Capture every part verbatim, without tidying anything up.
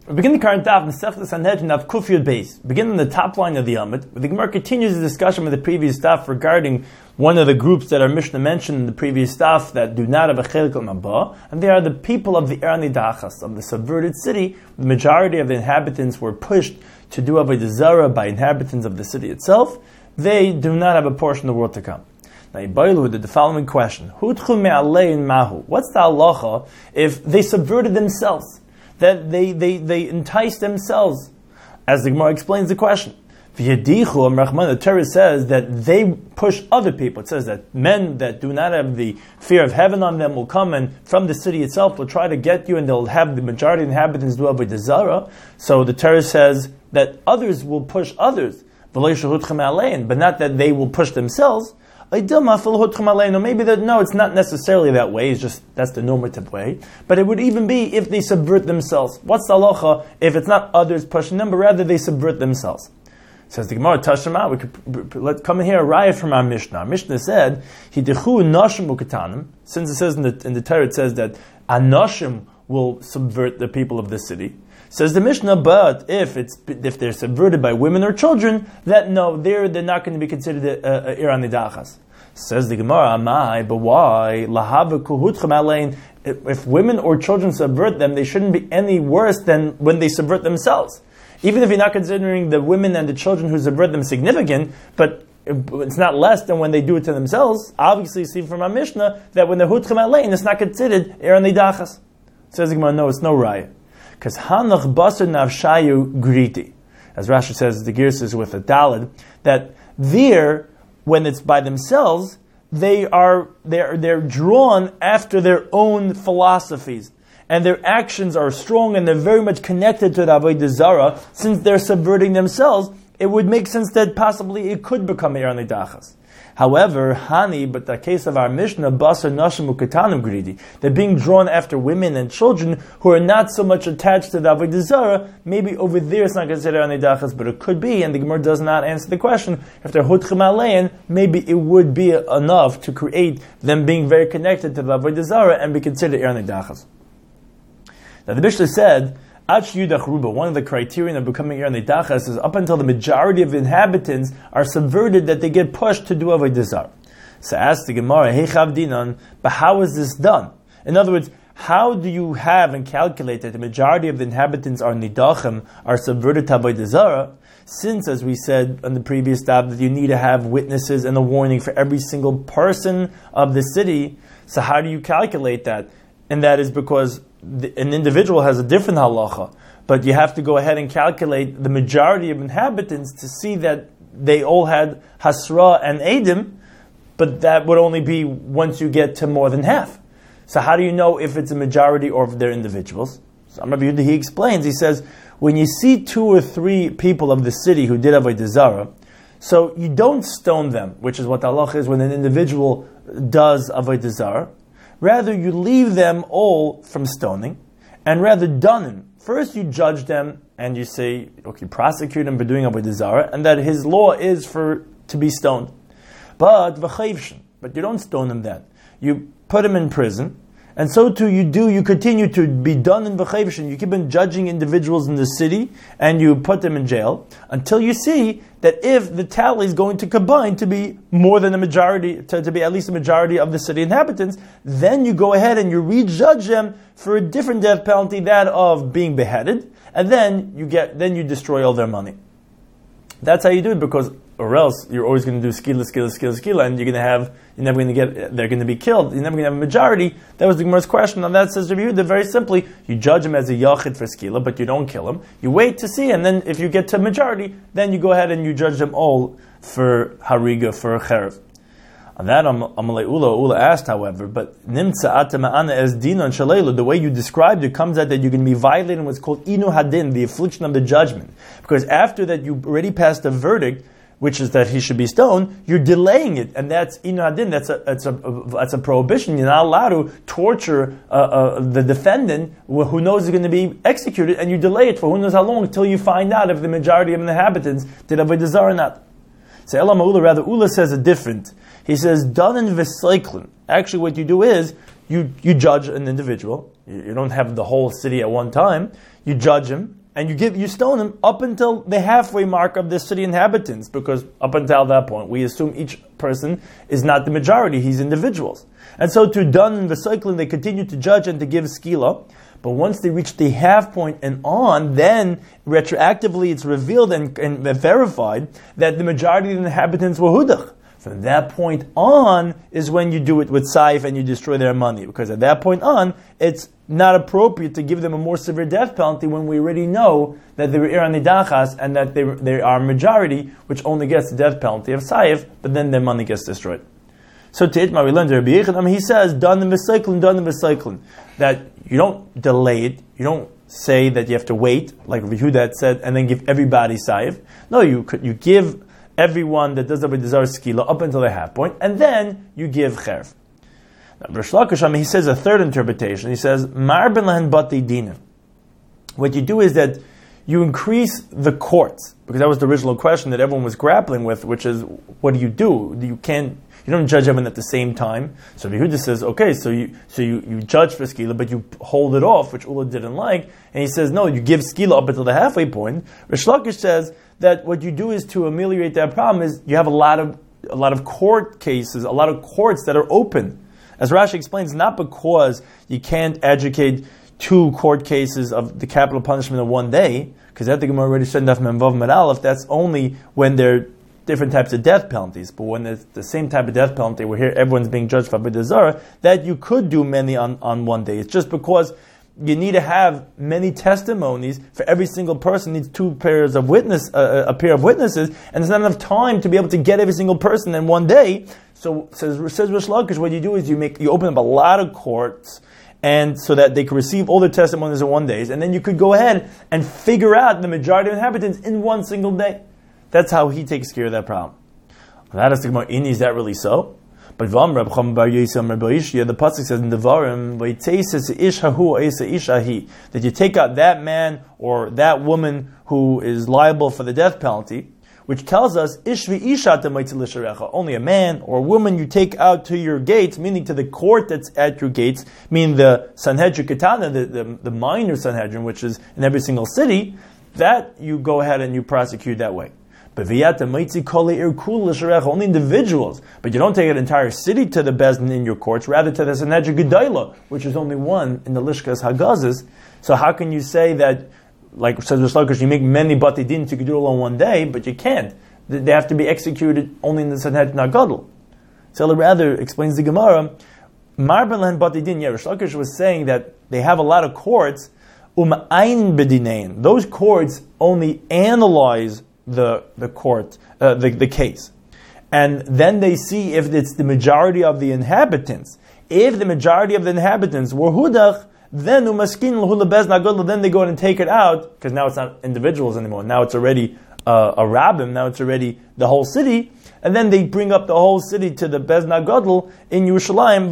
We begin the current daf, Masechtas Sanhedrin of Kuf Yud Beis. Begin in the top line of the Amud. The Gemara continues the discussion with the previous daf regarding one of the groups that our Mishnah mentioned in the previous daf that do not have a chelik al-mabah, and they are the people of the Er Nidachas, of the subverted city. The majority of the inhabitants were pushed to do avodah zarah by inhabitants of the city itself. They do not have a portion of the world to come. Now, Yibailu did the following question: Hutchu me'alein mahu? What's the halacha if they subverted themselves? That they, they, they entice themselves, as the Gemara explains the question. The Torah says that they push other people. It says that men that do not have the fear of heaven on them will come and from the city itself will try to get you, and they'll have the majority of the inhabitants do avodah zarah. So the Torah says that others will push others, but not that they will push themselves. Maybe that, no, it's not necessarily that way, it's just, that's the normative way. But it would even be if they subvert themselves. What's the halacha if it's not others pushing them, but rather they subvert themselves? Says the Gemara, Tashema, we could let come here a riot from our Mishnah. Our Mishnah said, Hidechu nashim uketanim, since it says in the, in the Torah, it says that anoshim will subvert the people of the city. Says the Mishnah, but if it's if they're subverted by women or children, that no, they're they're not going to be considered a Ir Nidachas. Says the Gemara, Amai, but why? If women or children subvert them, they shouldn't be any worse than when they subvert themselves. Even if you're not considering the women and the children who subvert them significant, but it's not less than when they do it to themselves. Obviously, you see from our Mishnah that when they're hutchem alein, it's not considered Ir Nidachas. Says the Gemara, no, it's no raya. Because hanach basar navshayu griti, as Rashi says, the Gears is with a dalid, that there, when it's by themselves, they are they're they're drawn after their own philosophies, and their actions are strong, and they're very much connected to the avodah zarah. Since they're subverting themselves, it would make sense that possibly it could become Ir Nidachas. However, Hani, but the case of our Mishnah, Basar Nashim Uketanim Gridi, they're being drawn after women and children who are not so much attached to the avodah zarah. Maybe over there it's not considered Nidachas, but it could be, and the Gemara does not answer the question. If they're Hutchem Alein, maybe it would be enough to create them being very connected to the avodah zarah and be considered Ir Nidachas. Now the Mishnah said, Ach Yudach Ruba, one of the criterion of becoming Ir Nidachas is up until the majority of the inhabitants are subverted, that they get pushed to do avodah zarah. So ask the Gemara, Hey Chavdinan, but how is this done? In other words, how do you have and calculate that the majority of the inhabitants are Nidachim, are subverted to avodah zarah? Since, as we said on the previous daf, that you need to have witnesses and a warning for every single person of the city, so how do you calculate that? And that is because the, an individual has a different halacha, but you have to go ahead and calculate the majority of inhabitants to see that they all had hasra and edim, but that would only be once you get to more than half. So how do you know if it's a majority or if they're individuals? So Rabbi Yehuda, he explains, he says, when you see two or three people of the city who did avodah zarah, so you don't stone them, which is what the halacha is when an individual does avodah zarah. Rather, you leave them all from stoning, and rather done him. First, you judge them, and you say, okay, prosecute him for doing avodah zarah, and that his law is for to be stoned. But v'chayvshin, but you don't stone him then. You put him in prison, and so too you do. You continue to be done in v'chayvshin. You keep on judging individuals in the city, and you put them in jail until you see that if the tally is going to combine to be more than a majority, to, to be at least a majority of the city inhabitants, then you go ahead and you rejudge them for a different death penalty, that of being beheaded, and then you get, then you destroy all their money. That's how you do it, because or else you're always going to do skila, skila, skila, skila, and you're going to have, you're never going to get, they're going to be killed. You're never going to have a majority. That was the Gemara's question. And that says Rabbi Yehuda, very simply, you judge him as a yachid for skila, but you don't kill him. You wait to see, and then if you get to majority, then you go ahead and you judge them all for hariga, for cherev. On that, Amalei Ula, Ula asked, however, but nimtza atama'ana es dinon shaleilu, the way you described it comes out that you're going to be violating what's called inu hadin, the affliction of the judgment. Because after that, you already passed a verdict, which is that he should be stoned, you're delaying it, and that's inu hadin. That's a that's a that's a prohibition. You're not allowed to torture uh, uh, the defendant who knows is going to be executed, and you delay it for who knows how long until you find out if the majority of the inhabitants did avodah zarah or not. So Elam Ula, rather Ula says a different. He says danan v'seiklin. Actually, what you do is you you judge an individual. You, you don't have the whole city at one time. you judge him, and you give you stone him up until the halfway mark of the city inhabitants, because up until that point, we assume each person is not the majority, he's individuals. And so to done in the cycling, they continue to judge and to give skila. But once they reach the half point and on, then retroactively it's revealed and, and verified that the majority of the inhabitants were hudach. From that point on is when you do it with saif and you destroy their money. Because at that point on, it's not appropriate to give them a more severe death penalty when we already know that they were ir nidachas and that they, they are majority, which only gets the death penalty of saif, but then their money gets destroyed. So to Itmar, we learned Rabbi Yechanan, he says, done in v'cyclin, done in v'cyclin. That you don't delay it, you don't say that you have to wait, like Rabbi Yehuda said, and then give everybody saif. No, you you give everyone that does Avodah Zarah skila up until the half point, and then you give cherv. Now, Rish Lakish, he says a third interpretation. He says, Mar ben lahen bati dinim. What you do is that you increase the courts, because that was the original question that everyone was grappling with, which is, what do you do? You can't, you don't judge everyone at the same time. So Yehuda says, okay, so you so you, you judge for skila, but you hold it off, which Ula didn't like. And he says, no, you give skila up until the halfway point. Rish Lakish says that what you do is to ameliorate that problem is you have a lot of a lot of court cases, a lot of courts that are open. As Rashi explains, not because you can't educate two court cases of the capital punishment in one day, because I think I'm already said enough Memvav Medalef, that's only when they're different types of death penalties. But when it's the same type of death penalty, where here everyone's being judged for Avodah Zarah, that you could do many on, on one day. It's just because you need to have many testimonies for every single person needs two pairs of witness, uh, a pair of witnesses, and there's not enough time to be able to get every single person in one day. So says says Rish Lakish, what you do is you make you open up a lot of courts, and so that they can receive all the testimonies in one day, and then you could go ahead and figure out the majority of inhabitants in one single day. That's how he takes care of that problem. That is the Gemara. Is that really so? But the pasuk says in Devarim, that you take out that man or that woman who is liable for the death penalty, which tells us only a man or a woman you take out to your gates, meaning to the court that's at your gates, meaning the Sanhedrin Ketana, the, the, the minor Sanhedrin, which is in every single city, that you go ahead and you prosecute that way. Only individuals, but you don't take an entire city to the Bezdin in your courts, rather to the Sanhedrin Gedaila, which is only one in the Lishkas Hagazes. So how can you say that, like says Rish Lakish, you make many Bati Din, you could do it all in one day, but you can't. They have to be executed only in the Sanhedrin Hagadol. So rather explains the Gemara, Mar ben lahen Bati Din, yeah, Rish Lakish was saying that they have a lot of courts, um ein bedinein. Those courts only analyze the the court, uh, the, the case. And then they see if it's the majority of the inhabitants. If the majority of the inhabitants were hudach, then umaskin l'hula bez nagadol, then they go and take it out, because now it's not individuals anymore. Now it's already uh, a rabbim, now it's already the whole city. And then they bring up the whole city to the Bez Nagadol in Yerushalayim,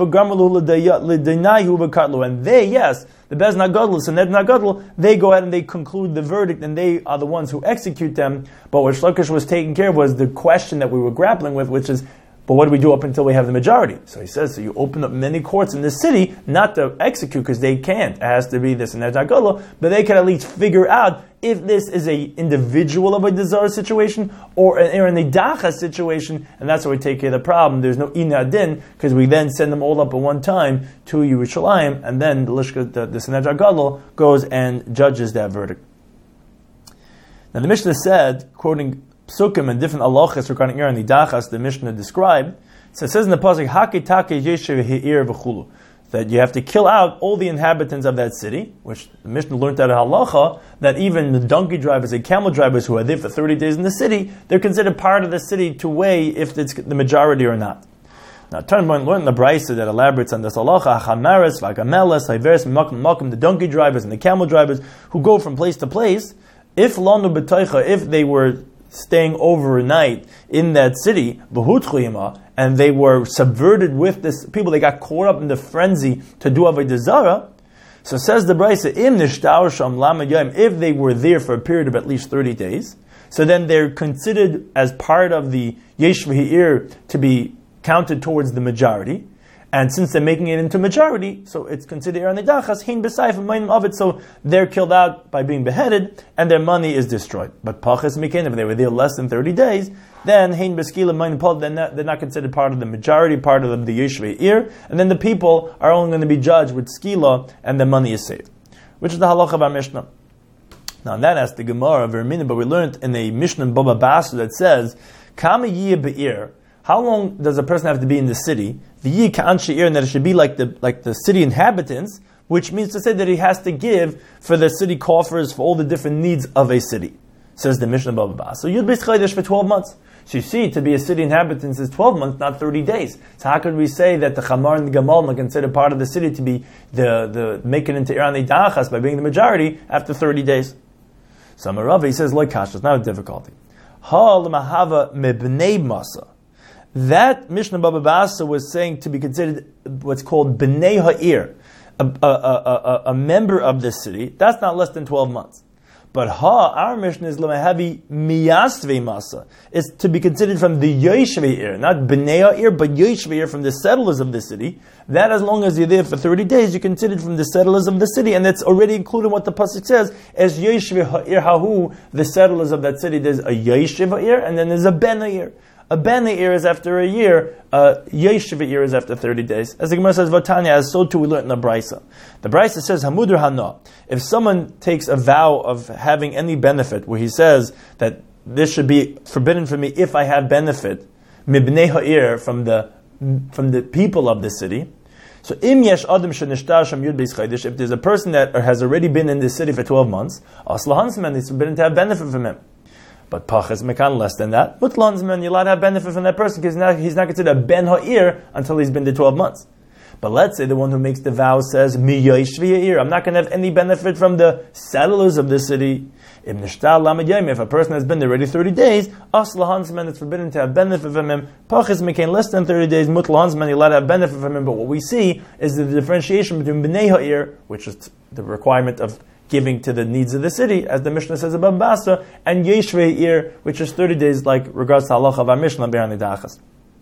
and they, yes, the Bez Nagadol, Saned Nagadol, they go ahead and they conclude the verdict, and they are the ones who execute them. But what Shlokish was taking care of was the question that we were grappling with, which is, but what do we do up until we have the majority? So he says, so you open up many courts in the city, not to execute, because they can't. It has to be this and that, but they can at least figure out if this is a individual of a Avodah situation or an Aaron Nidacha situation, and that's how we take care of the problem. There's no Inadin, because we then send them all up at one time to Yerushalayim, and then the Lishka, the, the Sanhedrin Gadol goes and judges that verdict. Now the Mishnah said, quoting Psukim and different halachas regarding Ir Nidachas, the Mishnah described, so it says in the pasuk, Hake take yeshev he'ir v'chulu, that you have to kill out all the inhabitants of that city, which the Mishnah learned out of halacha, that even the donkey drivers and camel drivers who are there for thirty days in the city, they're considered part of the city to weigh if it's the majority or not. Now, turn and learn the Brisa that elaborates on this halacha, Chamaris, Vagamelas, Haiveres, Makom, Makom, the donkey drivers and the camel drivers who go from place to place, if lanu b'toicha, if they were staying overnight in that city, and they were subverted with this people, they got caught up in the frenzy to do Avodah Zarah. So says the Brisa, im nishtar sham lamed yom, if they were there for a period of at least thirty days, so then they're considered as part of the yesh v'hir to be counted towards the majority. And since they're making it into majority, so it's considered Ir Nidachas, Hein B'Saif Mainim of it, so they're killed out by being beheaded, and their money is destroyed. But Pachas Mikin, if they were there less than thirty days, then Hein B'Skila Mainim Pal, then they're not considered part of the majority, part of the Yeshvei Ir, and then the people are only going to be judged with Skila, and their money is saved. Which is the halacha of our Mishnah. Now that asks the Gemara of Vermina, but we learned in a Mishnah in Baba Basra that says, Kama Yiyah Be'ir, how long does a person have to be in the city? The Yiyah Ka'an She'ir, and that it should be like the like the city inhabitants, which means to say that he has to give for the city coffers, for all the different needs of a city. Says the Mishnah Baba Basra. So you'd be Chaydesh for twelve months. So you see, to be a city inhabitant is twelve months, not thirty days. So how could we say that the Chamar and the Gamal are considered part of the city to be the, the make it into Ir Nidachas by being the majority after thirty days? So Amarav, he says, like Kash, it's not a difficulty. Ha l'mahava mebnei masa. That Mishnah Baba Basra was saying to be considered what's called Bnei Ha'ir, a, a, a, a, a member of the city. That's not less than twelve months. But ha, our mission is l'mahavi miyasvei masa. It's to be considered from the Yeshvei Ir, not Bnei Ha'ir, but Yeshvei Ir, from the settlers of the city. That as long as you're there for thirty days, you're considered from the settlers of the city, and that's already included in what the pasuk says as Yeshvei Ha'ir Hahu, the settlers of that city. There's a Yeshvei Ha'ir, and then there's a Ben Ha'ir. A Ben Ha'ir is after a year, a Yeshvei Ir is after thirty days. As the Gemara says, Vatanya, as so too we learned in the Brisa. The Brisa says, Hamudr Hana. If someone takes a vow of having any benefit, where he says that this should be forbidden for me if I have benefit, Mibnei Ha'ir, from the from the people of the city. So, Im Yesh Adam Shenishtar Sham Yud Beis Chaydish, if there's a person that has already been in this city for twelve months, Aslahansman, it's forbidden to have benefit from him. But Pachas Mekan, less than that, Mutlansman, you're allowed to have benefit from that person because he's not, he's not considered a Ben Ha'ir until he's been there twelve months. But let's say the one who makes the vow says, Mi Yeshvei Ha'ir, I'm not going to have any benefit from the settlers of the city. If a person has been there already thirty days, Aslahansman, it's forbidden to have benefit from him. Pachas Mekan, less than thirty days, Mutlansman, you're allowed to have benefit from him. But what we see is the differentiation between Bnei Ha'ir, which is the requirement of giving to the needs of the city, as the Mishnah says above Basa, and Yeshvei Ir, which is thirty days, like regards to halacha of our Mishnah, Bir Nidachas.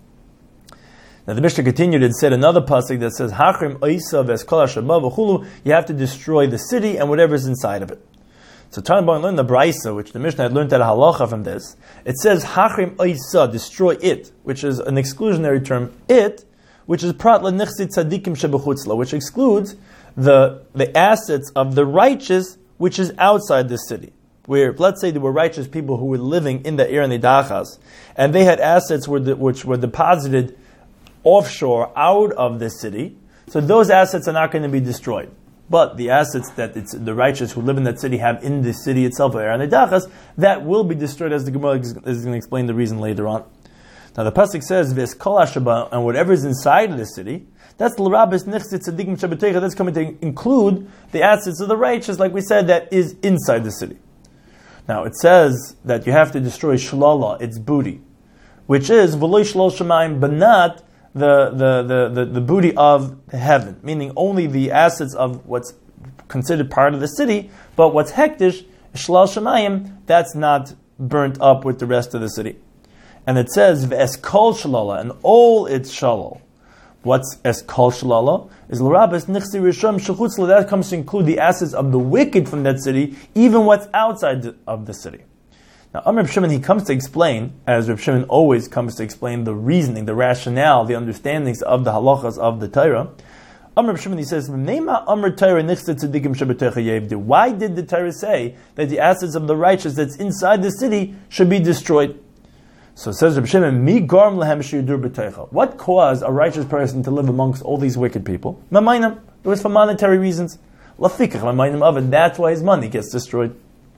Now the Mishnah continued and said another pasuk that says, Hachrim Oisa Veskol HaShabah V'chulu, you have to destroy the city and whatever is inside of it. So Tanabon learned the Brisa, which the Mishnah had learned that halacha from this. It says, Hachrim Oisa, destroy it, which is an exclusionary term, it, which is Prat L'Nichsi Tzadikim Shebechutzla, which excludes the the assets of the righteous, which is outside the city. Where, let's say there were righteous people who were living in the Ir Nidachas, and they had assets which were deposited offshore out of the city, so those assets are not going to be destroyed. But the assets that it's the righteous who live in that city have in the city itself, Ir Nidachas, that will be destroyed, as the Gemara is going to explain the reason later on. Now the pasuk says, "Ves kol hashaba," and whatever is inside of the city, that's l'rabis nichsit tzadikim shabetecha. That's coming to include the assets of the righteous, like we said, that is inside the city. Now it says that you have to destroy shlala, its booty, which is v'lo shlol shemayim, but not the the, the the the booty of heaven, meaning only the assets of what's considered part of the city, but what's hektish shlal shemayim, that's not burnt up with the rest of the city. And it says, V'eskol shalala, and all its shalal. What's eskol shalala? Is l'rabes nichsi risham shechutzla, that comes to include the assets of the wicked from that city, even what's outside of the city. Now, Amr Reb Shimon, he comes to explain, as Reb Shimon always comes to explain the reasoning, the rationale, the understandings of the halachas of the Torah. Amr Reb Shimon, he says, Amr Torah nichsi tzadikim shebetecha yevdu. Why did the Torah say that the assets of the righteous that's inside the city should be destroyed? So it says Reb Shimon, Mi garm lehem sheyidur b'teicha. What caused a righteous person to live amongst all these wicked people? Mamayim. It was for monetary reasons. Lafikach mamayim of it. That's why his money gets destroyed.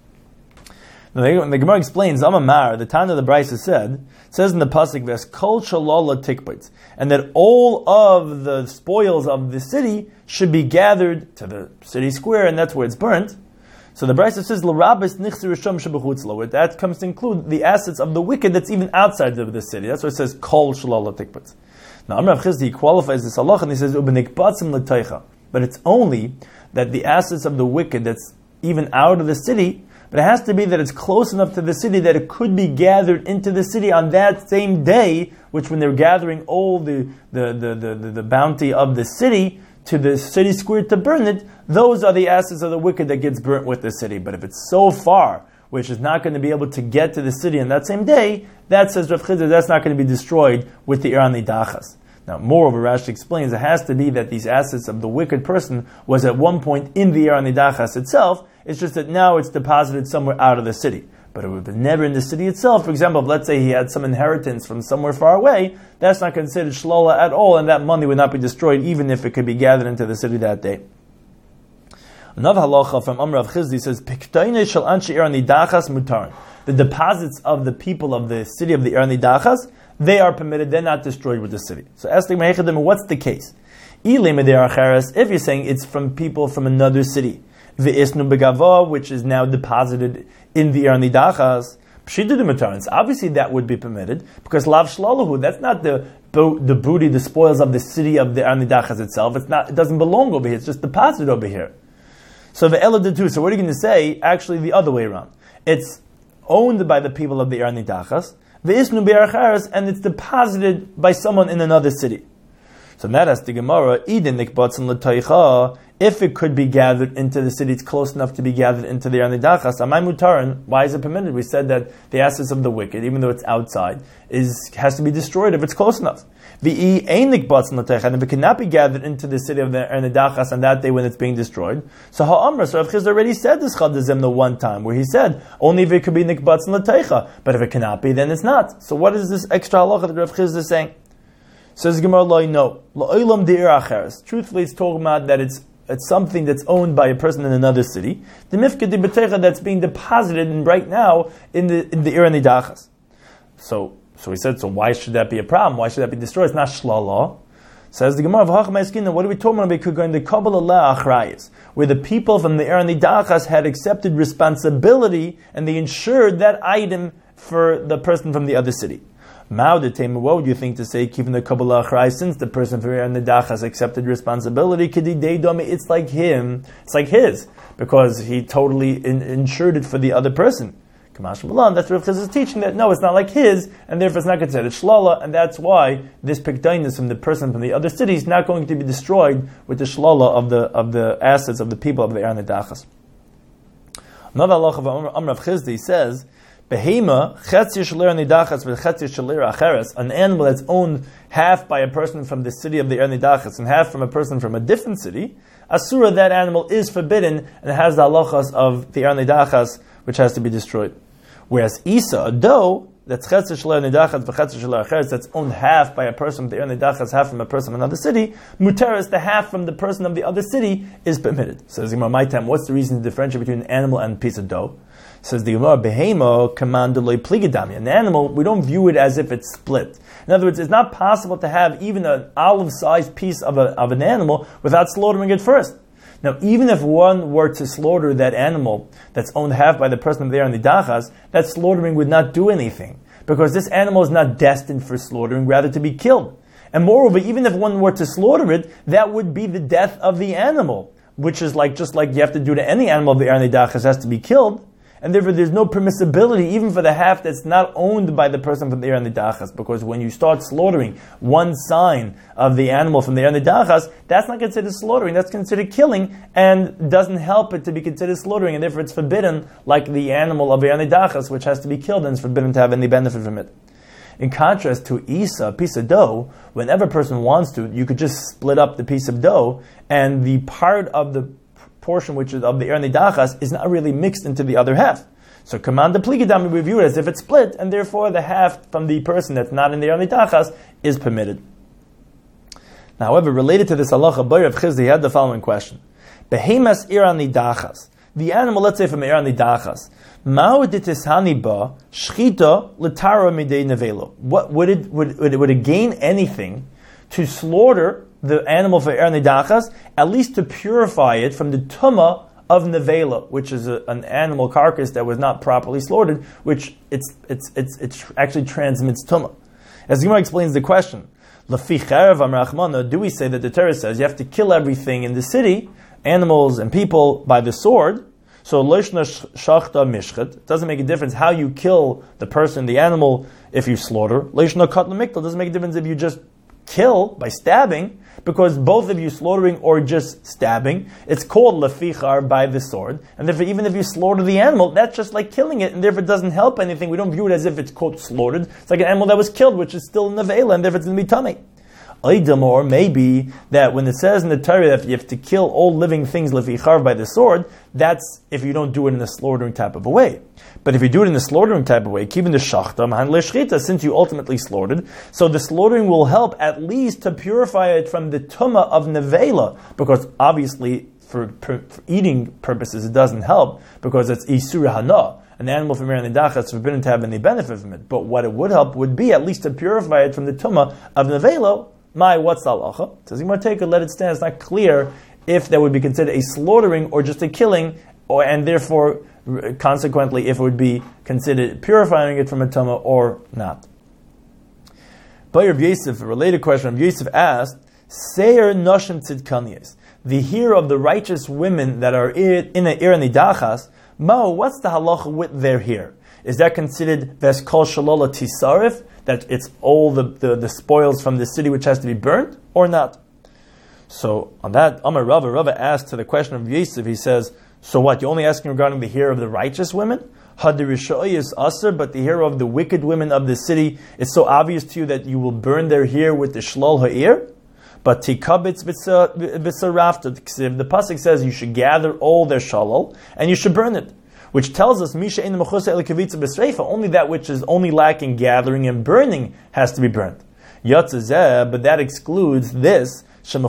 Now the, the Gemara explains, Amamar, the Tana of the Brisa said, says in the pasuk, "Ves kol shalala tikbitz," and that all of the spoils of the city should be gathered to the city square, and that's where it's burnt. So the Brisa says, "L'rabes nichsi risham shebechutzla." That comes to include the assets of the wicked that's even outside of the city. That's why it says kol shalala tikbutz. Now Amr Rav Chizdi qualifies this halach and he says ubenikbatzim l'teicha. But it's only that the assets of the wicked that's even out of the city, but it has to be that it's close enough to the city that it could be gathered into the city on that same day, which when they're gathering all the, the, the, the, the, the bounty of the city to the city square to burn it, those are the assets of the wicked that gets burnt with the city. But if it's so far, which is not going to be able to get to the city on that same day, that says Rav Chizda, that's not going to be destroyed with the Ir Nidachas. Now, moreover, Rashi explains it has to be that these assets of the wicked person was at one point in the Ir Nidachas itself. It's just that now it's deposited somewhere out of the city. But it would have been never in the city itself. For example, if let's say he had some inheritance from somewhere far away, that's not considered shlola at all, and that money would not be destroyed even if it could be gathered into the city that day. Another halacha from Amr Rav Chizdi says, "Piktoinei shel anshe Ir Nidachas mutarin." The deposits of the people of the city of the Ir Nidachas, they are permitted; they're not destroyed with the city. So, ask the Mechadim, what's the case? If you're saying it's from people from another city, v'isnu begava, which is now deposited in the Ir Nidachas, obviously that would be permitted because lav shlalahu, that's not the the booty, the spoils of the city of the Ir Nidachas itself. It's not; it doesn't belong over here. It's just deposited over here. So the Eladitu, so what are you going to say? Actually, the other way around. It's owned by the people of the Ir Nidachas, v'isnu be'acharas, and it's deposited by someone in another city. So that has the Gemara, idin nikbatzen l'toicha, if it could be gathered into the city, it's close enough to be gathered into the Ir Nidachas. Amay mutaran, why is it permitted? We said that the assets of the wicked, even though it's outside, is has to be destroyed if it's close enough. V'i ein nikbatzen l'toicha, and if it cannot be gathered into the city of the Ir Nidachas on that day when it's being destroyed. So ha'amr, so Rav Chizda already said this chadazim the one time, where he said, only if it could be nikbatzen l'toicha, but if it cannot be, then it's not. So what is this extra halacha that Rav Chizda is saying? Says Gemara, lo no, lo'olam de'ir acheres. Truthfully, it's talking about that it's it's something that's owned by a person in another city. The mifka de betecha that's being deposited in right now in the in the Ir Nidachas. So so he said, so why should that be a problem? Why should that be destroyed? It's not shlala. Says the Gemara, what are we talking about? Going to Kabbalah achrayis, where the people from the Ir Nidachas had accepted responsibility and they insured that item for the person from the other city. What would you think to say, keeping the Kabbalah Achrayis, since the person from Ir Nidachas has accepted responsibility, it's like him, it's like his, because he totally in, insured it for the other person. Kamash Malan, that's Rav Chizda's teaching that no, it's not like his, and therefore it's not considered shlala, and that's why this pikdainus from the person from the other city is not going to be destroyed with the shlala of the of the assets of the people of the Ir Nidachas. Another halacha of Amr Rav Chizda says, Behema, an animal that's owned half by a person from the city of the Ir Nidachas and half from a person from a different city, asura, that animal is forbidden and has the halachas of the Ir Nidachas, which has to be destroyed. Whereas Isa, a doe, that's that's owned half by a person from the Ir Nidachas, half from a person from another city, muteris, the half from the person of the other city, is permitted. Says Gemara, my time, what's the reason to differentiate between an animal and a piece of dough? Says the Gemara, behema commandoloi pligidami. An animal, we don't view it as if it's split. In other words, it's not possible to have even an olive-sized piece of, a, of an animal without slaughtering it first. Now, even if one were to slaughter that animal that's owned half by the person there in the Nidachas, that slaughtering would not do anything, because this animal is not destined for slaughtering, rather to be killed. And moreover, even if one were to slaughter it, that would be the death of the animal, which is like just like you have to do to any animal of the Ir Nidachas, has to be killed. And therefore, there's no permissibility even for the half that's not owned by the person from the Ir Nidachas, because when you start slaughtering one sign of the animal from the Ir Nidachas, that's not considered slaughtering, that's considered killing, and doesn't help it to be considered slaughtering, and therefore it's forbidden, like the animal of Ir Nidachas, which has to be killed, and it's forbidden to have any benefit from it. In contrast to Isa, a piece of dough, whenever a person wants to, you could just split up the piece of dough, and the part of the portion which is of the Ir Nidachas is not really mixed into the other half. So command the pligidam, we view it as if it's split, and therefore the half from the person that's not in the Ir Nidachas is permitted. Now, however, related to this halacha, Bar Rav Chizda had the following question: Behemas Ir Nidachas, the animal, let's say from Ir Nidachas, ma'u ditishani ba shchita l'tara midei nevelo. What would it would would it, would it gain anything to slaughter the animal for Ir Nidachas, at least to purify it from the tumah of nevela, which is a, an animal carcass that was not properly slaughtered, which it's it's it's it actually transmits tumah. As Gemara explains the question, Lafi charav amrachmana, do we say that the Torah says you have to kill everything in the city, animals and people, by the sword? So loishna shachta mishchet doesn't make a difference how you kill the person, the animal, if you slaughter. Loishna katla miktal doesn't make a difference if you just kill by stabbing, because both of you slaughtering or just stabbing, it's called lefichar, by the sword, and therefore even if you slaughter the animal, that's just like killing it, and therefore it doesn't help anything. We don't view it as if it's quote slaughtered. It's like an animal that was killed, which is still nevela, and therefore it's going to be tummy. Or maybe that when it says in the Torah that you have to kill all living things lefichar, by the sword, that's if you don't do it in a slaughtering type of a way. But if you do it in a slaughtering type of way, keeping the shachta, since you ultimately slaughtered, so the slaughtering will help at least to purify it from the tumah of nevela, because obviously for, for, for eating purposes it doesn't help, because it's isur hana. An animal from Mir Nidach is forbidden to have any benefit from it. But what it would help would be at least to purify it from the tumah of nevela. My, what's the halacha? Says you might take it, let it stand. It's not clear if that would be considered a slaughtering or just a killing, or and therefore, consequently, if it would be considered purifying it from a tumah or not. But Rav Yosef, a related question, Rav Yosef asked, Seir Noshim Tzidkaniyos, the hear of the righteous women that are in the Ir Nidachas, Mao, what's the halacha with their hair? Is that considered Ves Kol Shalola Tisarif, that it's all the, the, the spoils from the city which has to be burnt, or not? So on that, Amar Rava, Rava asked to the question of Yosef, he says, so what, you're only asking regarding the hair of the righteous women? Hadirishoi is usher, but the hair of the wicked women of the city, it's so obvious to you that you will burn their hair with the shlol ha'ir? But tikabitz v'sarafta, the pasuk says you should gather all their shalal, and you should burn it. Which tells us, Misha in the only that which is only lacking gathering and burning has to be burnt. Yatzazeh, but that excludes this,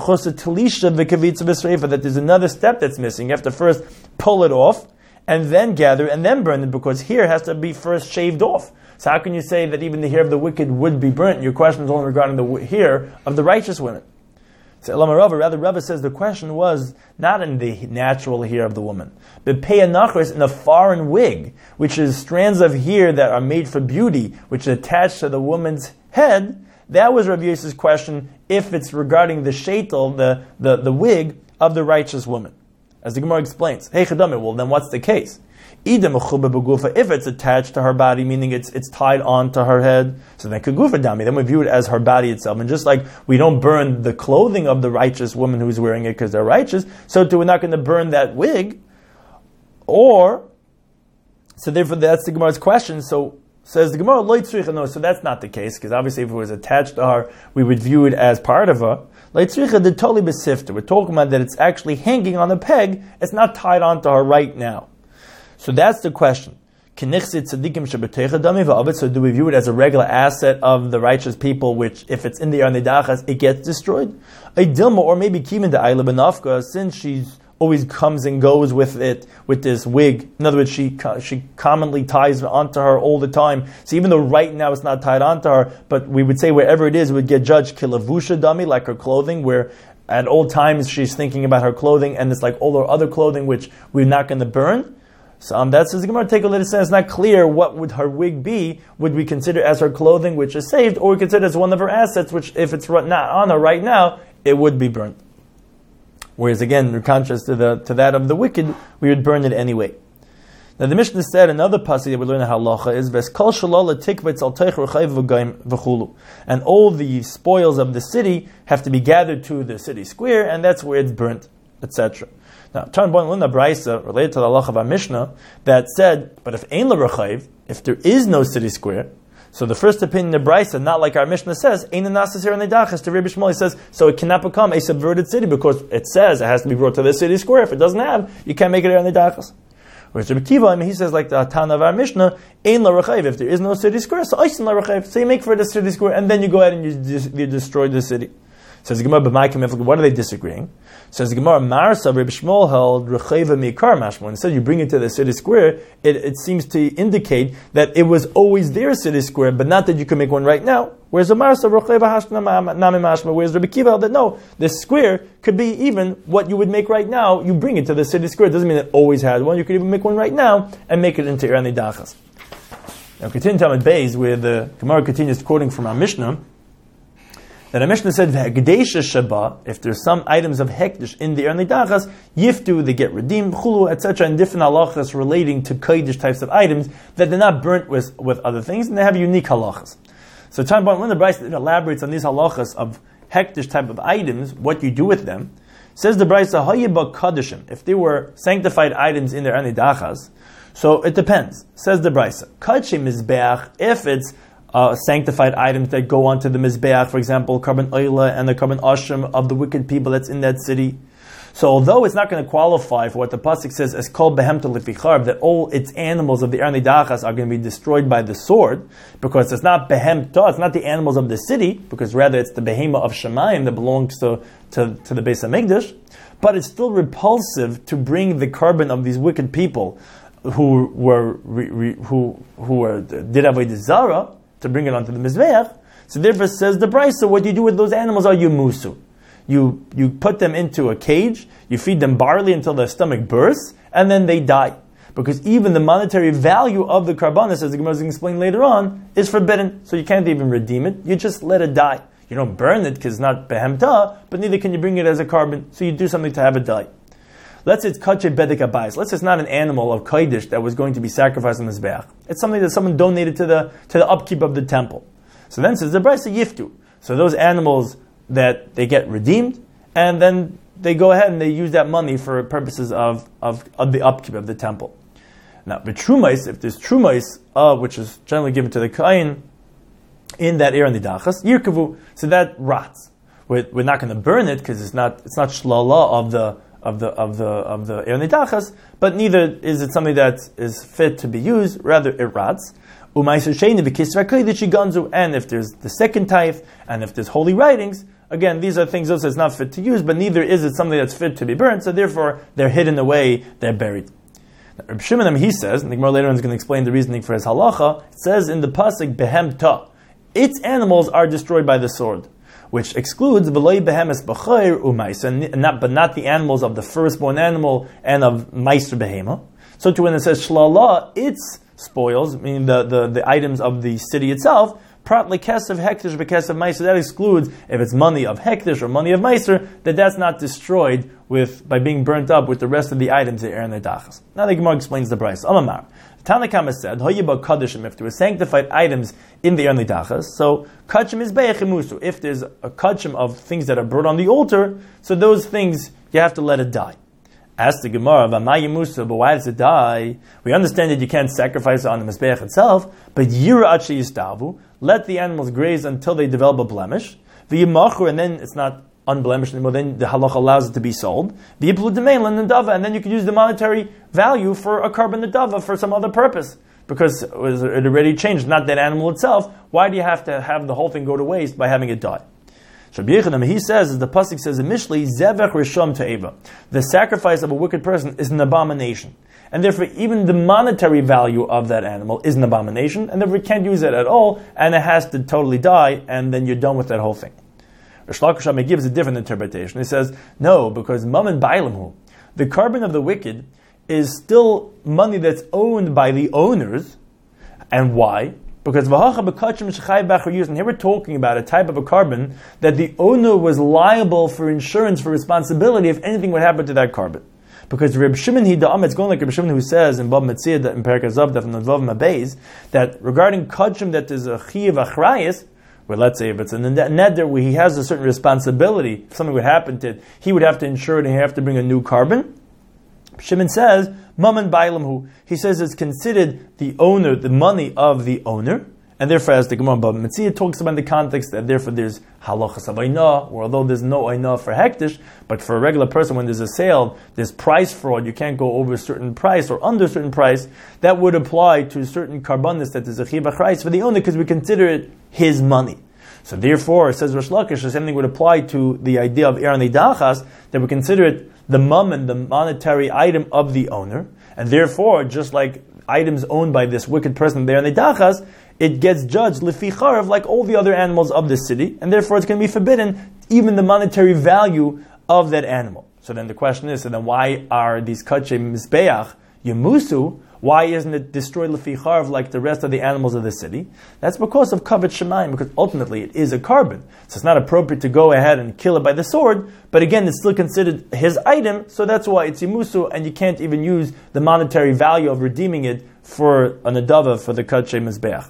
that there's another step that's missing. You have to first pull it off, and then gather, and then burn it, because here has to be first shaved off. So how can you say that even the hair of the wicked would be burnt? Your question is only regarding the hair of the righteous women. So Rava, rather, Rava says the question was not in the natural hair of the woman, but peyanachris in a foreign wig, which is strands of hair that are made for beauty, which is attached to the woman's head. That was Rav Yosef's question, if it's regarding the sheitel, the, the, the wig of the righteous woman. As the Gemara explains, hey Chadameh, well then what's the case? If it's attached to her body, meaning it's it's tied onto her head, so then kegufa dami, then we view it as her body itself. And just like we don't burn the clothing of the righteous woman who's wearing it because they're righteous, so too we're not going to burn that wig. Or, so therefore that's the Gemara's question. So says the Gemara, lo tzricha, no, so that's not the case, because obviously if it was attached to her, we would view it as part of her. Lo tzricha de toli besifta, we're talking about that it's actually hanging on a peg, it's not tied onto her right now. So that's the question. So do we view it as a regular asset of the righteous people, which if it's in the Arnidachas, it gets destroyed? A Dilma, or maybe Kimin the Ayla Benafka, since she's always comes and goes with it, with this wig. In other words, she she commonly ties it onto her all the time. So even though right now it's not tied onto her, but we would say wherever it is, it would get judged kilavusha dami, like her clothing, where at all times she's thinking about her clothing, and it's like all her other clothing, which we're not going to burn. So um, that says the Gemara, take a little sense. It's not clear what would her wig be. Would we consider as her clothing, which is saved, or we consider as one of her assets, which if it's not on her right now, it would be burnt. Whereas again, in contrast to the to that of the wicked, we would burn it anyway. Now the Mishnah said another pasuk that we learn in halacha is ves kol shalala tikvetz al teich rechayv v'goyim v'chulu, and all the spoils of the city have to be gathered to the city square, and that's where it's burnt, et cetera. Now, Tarn Bon Luna Braisa, related to the halacha of our Mishnah, that said, but if ein l'rechayv, if there is no city square, so the first opinion of Braisa, not like our Mishnah says, ein nasas here nidachas, to Rabbi Shmuel says, so it cannot become a subverted city, because it says it has to be brought to the city square. If it doesn't have, you can't make it here nidachas. Whereas Rabbi Kiva, I mean, he says like the Tana of our Mishnah, ein l'rechayv, if there is no city square, so eisen l'rechayv, so you make for the city square, and then you go ahead and you, dis- you destroy the city. Says the Gemara, what are they disagreeing? Says the Gemara, Marsa, Rabbi Shmuel held Recheva Mikar Mashma. Instead, you bring it to the city square, it, it seems to indicate that it was always there, city square, but not that you can make one right now. Whereas the Marsa, Recheva Hashna Nami Mashma, whereas Rabbi Kiva held that no, the square could be even what you would make right now, you bring it to the city square. It doesn't mean it always had one, you could even make one right now and make it into Irani Dachas. Now, continue Talmud Beis, where the Gemara continues quoting from our Mishnah, Then the Mishnah said, "V'hagdeisha shaba." If there's some items of hekdesh in the er nidachas, yiftu, they get redeemed, chulu, et cetera, and different halachas relating to kodesh types of items that they're not burnt with, with other things, and they have unique halachas. So, time when the Brisa elaborates on these halachas of hekdesh type of items, what you do with them, says the Brisa, "Hayiba kadeshim." If they were sanctified items in their er nidachas, so it depends. Says the Brisa, "Kadshim mizbeach." If it's Uh, sanctified items that go onto the Mizbeach, for example, carbon oila and the carbon ashram of the wicked people that's in that city. So although it's not going to qualify for what the pasuk says as kol behemta leficharb, that all its animals of the er nidachas are going to be destroyed by the sword, because it's not behemta, it's not the animals of the city, because rather it's the behema of Shemayim that belongs to, to, to the Beis HaMikdash, but it's still repulsive to bring the carbon of these wicked people who were re, re, who who were did avodah zara, to bring it onto the Mizbeach. So therefore says the Brisa, what you do with those animals are yumusu. You you put them into a cage, you feed them barley until their stomach bursts, and then they die. Because even the monetary value of the karbanis, as the Gemara is going to explain later on, is forbidden. So you can't even redeem it, you just let it die. You don't burn it because it's not behemta, but neither can you bring it as a carbon, so you do something to have it die. Let's say it's kache bedek abayis. Let's say it's not an animal of kodesh that was going to be sacrificed on the Mizbeach. It's something that someone donated to the to the upkeep of the temple. So then says the Brisa yiftu. So those animals that they get redeemed, and then they go ahead and they use that money for purposes of, of, of the upkeep of the temple. Now, the trumais, if there's trumais, uh, which is generally given to the kain in that er nidachas, yirkavu, so that rots. We're, we're not going to burn it because it's not it's not shlala of the of the of the of the er nidachas, but neither is it something that is fit to be used. Rather, it rots. And if there's the second tithe, and if there's holy writings, again, these are things also it's not fit to use, but neither is it something that's fit to be burnt. So therefore, they're hidden away, they're buried. Now, Reb Shimon, he says, and the Gemara later on is going to explain the reasoning for his halacha. It says in the pasuk behemta, its animals are destroyed by the sword, which excludes v'loi behemes b'chayr u'mais, and not, but not the animals of the firstborn animal and of meiser behema. So to when it says shlala, its spoils, meaning the, the, the items of the city itself, prat lekesav hektish bekesav meiser, that excludes if it's money of hektish or money of meiser, that that's not destroyed with by being burnt up with the rest of the items that are in the dachas. Now the Gemara explains the price. Amamar. Tanakama said, Hoyiba Kadishim, if there were sanctified items in the Erni Dachas, so Kachim is Beyechimusu. If there's a Kachim of things that are brought on the altar, so those things, you have to let it die. Ask the Gemara, Vamayimusu, but why does it die? We understand that you can't sacrifice it on the Mizbeach itself, but Yira Achi Yistavu, let the animals graze until they develop a blemish, V'yimachur, and then it's not unblemished anymore, then the halach allows it to be sold. And then you can use the monetary value for a carbon nedava for some other purpose. Because it, was, it already changed, not that animal itself. Why do you have to have the whole thing go to waste by having it die? Rabbi Yechanan, he says, as the pasuk says in Mishlei, Zevech Risham Te'eva. The sacrifice of a wicked person is an abomination. And therefore, even the monetary value of that animal is an abomination, and therefore you can't use it at all, and it has to totally die, and then you're done with that whole thing. Rish Lakish gives a different interpretation. He says, no, because Mammon Bailamhu, the carbon of the wicked, is still money that's owned by the owners. And why? Because and here we're talking about a type of a carbon that the owner was liable for insurance, for responsibility if anything would happen to that carbon. Because Reb Shimon Hida'am, it's going like Reb Shimon who says in Bab Metzia, in Perek Hazav, Daf Navav Mabeis, that regarding kachim that is a chiyav achrayis, where let's say if it's a neder where he has a certain responsibility, if something would happen to it, he would have to insure it and he'd have to bring a new carbon. Shimon says, Mammon Bailamhu, he says it's considered the owner, the money of the owner, and therefore as the Gemara Bab Metzia talks about in the context that therefore there's halachas of oinah, or although there's no oinah for hektish, but for a regular person when there's a sale, there's price fraud, you can't go over a certain price or under a certain price, that would apply to certain carbonis that is a chiv achrais for the owner because we consider it his money. So therefore, it says Rish Lakish, the same thing would apply to the idea of Erni Dachas, that we consider it the mammon, the monetary item of the owner, and therefore, just like items owned by this wicked person there in the Dachas, it gets judged lifi charav like all the other animals of the city, and therefore it's going to be forbidden even the monetary value of that animal. So then the question is, so then why are these kachei mizbeach yemusu? Why isn't it destroyed lefi charv like the rest of the animals of the city? That's because of kavod shemayim, because ultimately it is a carbon. So it's not appropriate to go ahead and kill it by the sword, but again, it's still considered his item, so that's why it's yimusu, and you can't even use the monetary value of redeeming it for an adava for the kadshe mizbeach.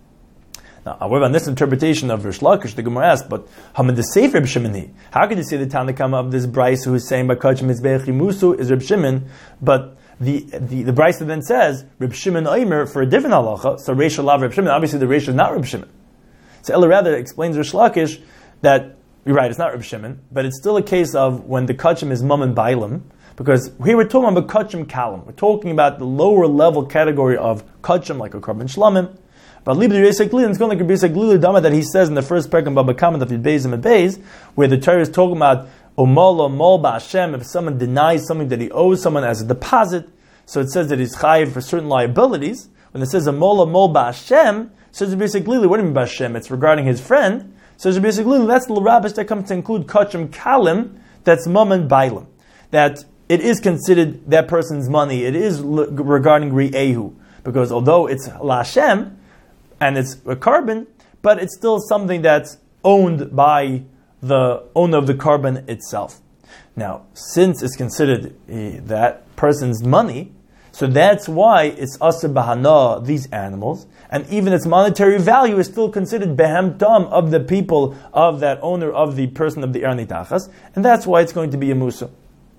Now, however, on this interpretation of Rish Lakish, the Gemara asked, but Hamad the Seif Reb Shimon, how could you say the Tanakama of this Bryce who is saying by kadshe mizbeach yimusu is Reb Shimon, but The the, the Brisa then says Reb Shimon Omer for a different halacha. So Reish Lav Reb Shimon. Obviously, the Reish is not Reb Shimon. So Ella rather explains Rish Lakish that you're right. It's not Reb Shimon, but it's still a case of when the kachim is mum and bailim. Because here we're talking about kachim kalim. We're talking about the lower level category of kachim, like a korban shlamim. But libdi reisek glil, it's going like a reisek glil dama that he says in the first parak in Baba Kama of Yudbeis and Beis, where the Torah is talking about Omol Omol Ba'Hashem, if someone denies something that he owes someone as a deposit, so it says that he's chayiv for certain liabilities. When it says Omol Omol Ba'Hashem, says basically, what do you mean Ba'Hashem? It's regarding his friend. So basically, that's the L'Rabish that comes to include Kachim Kalim, that's Mum and Bailim. That it is considered that person's money, it is l- regarding Ri'ehu. Because although it's L'Hashem, and it's a carbon, but it's still something that's owned by the owner of the carbon itself. Now, since it's considered uh, that person's money, so that's why it's asr bahana, these animals, and even its monetary value is still considered behem dam of the people of that owner of the person of the Ernei Tachas, and that's why it's going to be a musa.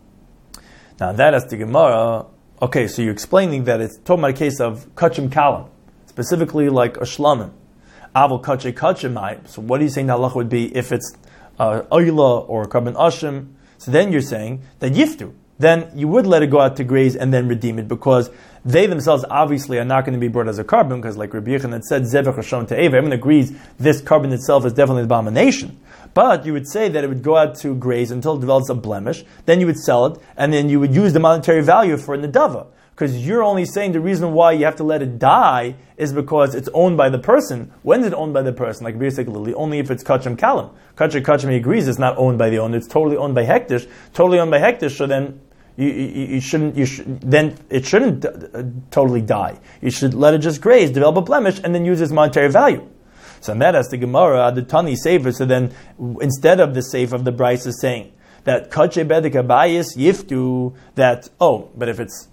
Now, that as the Gemara, okay, so you're explaining that it's talking about a case of kachim kalam, specifically like a shlamim. Avol kache kachimai. So what are you saying the halacha would be if it's Uh, oila or carbon ashim? So then you're saying that yiftu, then you would let it go out to graze and then redeem it, because they themselves obviously are not going to be brought as a carbon, because like Rabbi Yechon had said, zevach hasham te'eva, everyone agrees this carbon itself is definitely an abomination. But you would say that it would go out to graze until it develops a blemish, then you would sell it, and then you would use the monetary value for a nedava. Because you're only saying the reason why you have to let it die is because it's owned by the person. When is it owned by the person? Like basically, only if it's kachim kalim. Kachim kachim, he agrees it's not owned by the owner. It's totally owned by hektish. Totally owned by hektish. So then you, you, you shouldn't. You should, then it shouldn't uh, totally die. You should let it just graze, develop a blemish, and then use its monetary value. So that as the Gemara, the Tani Sefer. So then instead of the Sefer of the Bryce is saying that kache bedek abayis yiftu, that oh, but if it's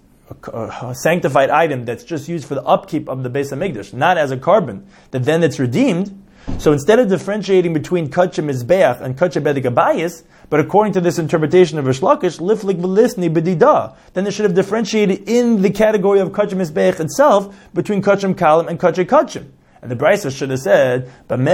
a sanctified item that's just used for the upkeep of the Beis HaMikdash, not as a carbon, that then it's redeemed. So instead of differentiating between Kachim Mizbeach and Kachim Bedek Abayis, but according to this interpretation of Rish Lakish, Liflik V'lisni B'dida, then they should have differentiated in the category of Kachim Mizbeach itself between Kachim Kalim and Kachim Kachim. And the Brisa should have said,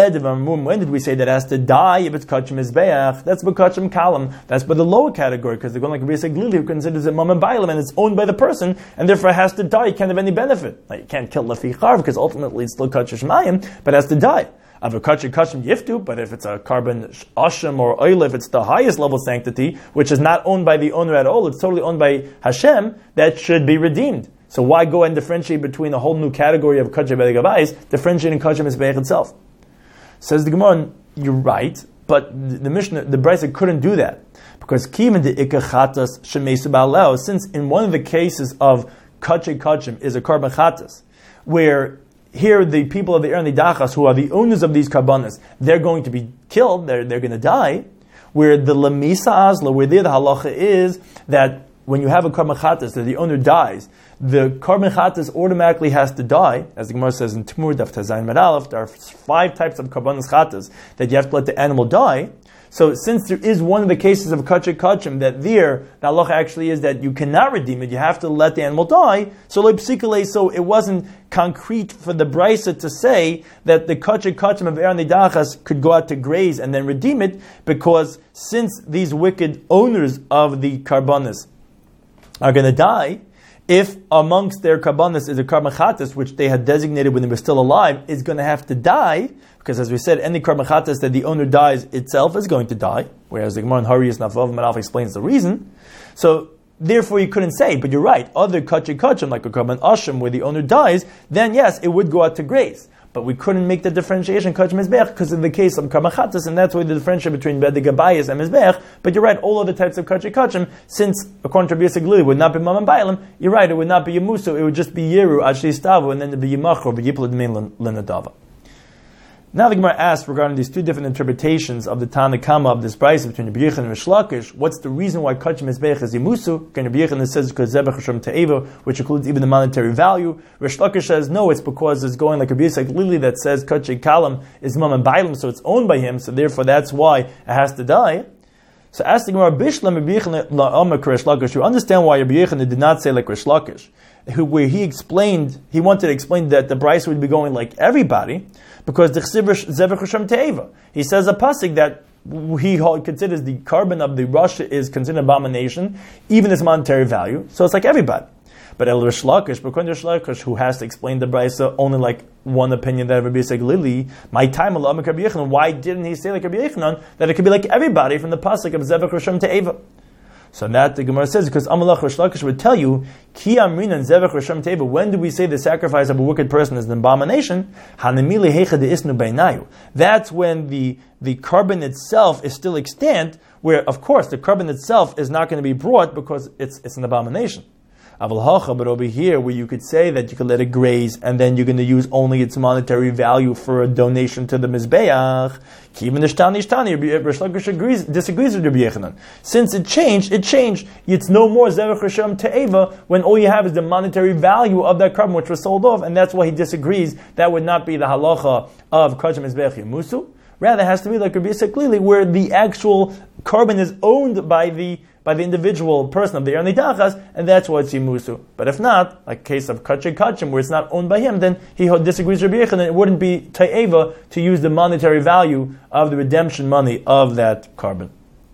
when did we say that it has to die if it's Kachim Mizbeach? That's by Kachim Kalim. That's by the lower category, because they're going like Rabbi Glili, who considers it Mum and Bailam, and it's owned by the person, and therefore it has to die. You can't have any benefit. Like, you can't kill Lefi Charv, because ultimately it's still Kachim Shmayim, but it has to die. Of a Kachim Kachim Yiftu, but if it's a carbon Asham or Oil, if it's the highest level sanctity, which is not owned by the owner at all, it's totally owned by Hashem, that should be redeemed. So why go and differentiate between a whole new category of Kachim Bedek Abayis, differentiating Kachim Mizbeach itself? Says the Gemara, you're right, but the Mishnah, the Brisa couldn't do that. Because Kivin de Ikachatas Shemesu Ba'aleo, since in one of the cases of Kachim Kachim is a carbon chatas, where here the people of the Ernei Dachas, who are the owners of these karbanas, they're going to be killed, they're, they're going to die, where the Lamisa Azla, where there the halacha is that when you have a carbon chatas, that the owner dies, the carbon chatas automatically has to die, as the Gemara says in Tmur Daf Tazayin Mad Aleph. There are five types of karbanas chatas that you have to let the animal die. So since there is one of the cases of kachim kachim that there, the halacha actually is that you cannot redeem it, you have to let the animal die. So leipsikale, so it wasn't concrete for the Brisa to say that the kachim kachim of Ernei Dachas could go out to graze and then redeem it, because since these wicked owners of the karbanas are going to die, if amongst their karbanas is a carbon chatas, which they had designated when they were still alive, is going to have to die, because as we said, any carbon chatas that the owner dies itself is going to die, whereas the Gemara in Hariyas Navav Malaf explains the reason. So therefore you couldn't say, but you're right, other kachim kachim, like a carbon asham, where the owner dies, then yes, it would go out to graze. but we couldn't make the differentiation kach mizbeach because of the case of kamachatas, and that's why the differentiation between bedig abayis and mizbeach. But you're right, all other types of kach kachim, since according to Rabbi Yosef Glili would not be mam and bailim, you're right, it would not be yemusu, it would just be yeru ashli stavu, and then it'd be yimachor v'yiplad min lenadava. Now the Gemara asks regarding these two different interpretations of the Tana Kama of this brayso between Rabbi Yochanan and Rish Lakish. What's the reason why kach mizbeach is yimusu? Rabbi Yochanan says because zebach hashem te'eva, which includes even the monetary value. Rish Lakish says no, it's because it's going like Rabbi Yosef Glili that says kach kalam is mam and bailim, so it's owned by him, so therefore that's why it has to die. So ask the Gemara, Bishlam Rabbi Yochanan la'amak Rish Lakish. You understand why Rabbi Yochanan did not say like Rish Lakish, who where he explained, he wanted to explain that the brayso would be going like everybody. Because the chsiv zevach Hashem te'eva, he says a pasuk that he considers the carbon of the rasha is considered an abomination, even its monetary value. So it's like everybody. But El Rish Lakish, but according to Rish Lakish, who has to explain the brayso only like one opinion that Rabbi Yosef Glili, my time Allah Rabbi Yochanan, why didn't he say like Rabbi Yochanan that it could be like everybody from the pasuk of zevach Hashem te'eva? So that the Gemara says, because Amalach Rish Lakish would tell you, Ki Amrin and Zevach Risham Teva, when do we say the sacrifice of a wicked person is an abomination? Hanamili Hecha de Isnu Beinayu. That's when the, the carbon itself is still extant, where of course the carbon itself is not going to be brought because it's it's an abomination. But over here, where you could say that you could let it graze, and then you're going to use only its monetary value for a donation to the Mizbeach, Rish Lakish agrees, disagrees with Rabbi Yochanan. Since it changed, it changed. It's no more Zevach Hashem Te'eva when all you have is the monetary value of that carbon which was sold off, and that's why he disagrees. That would not be the halacha of Kach Mizbeach Yemusu. Rather, it has to be like Rabbi Yosef Glili, where the actual carbon is owned by the by the individual person of the Yer Nidachas, and that's why it's Yimusu. But if not, like case of Kachay Kachim, where it's not owned by him, then he disagrees with Rabbi Yochanan, it wouldn't be Ta'eva to use the monetary value of the redemption money of that carbon.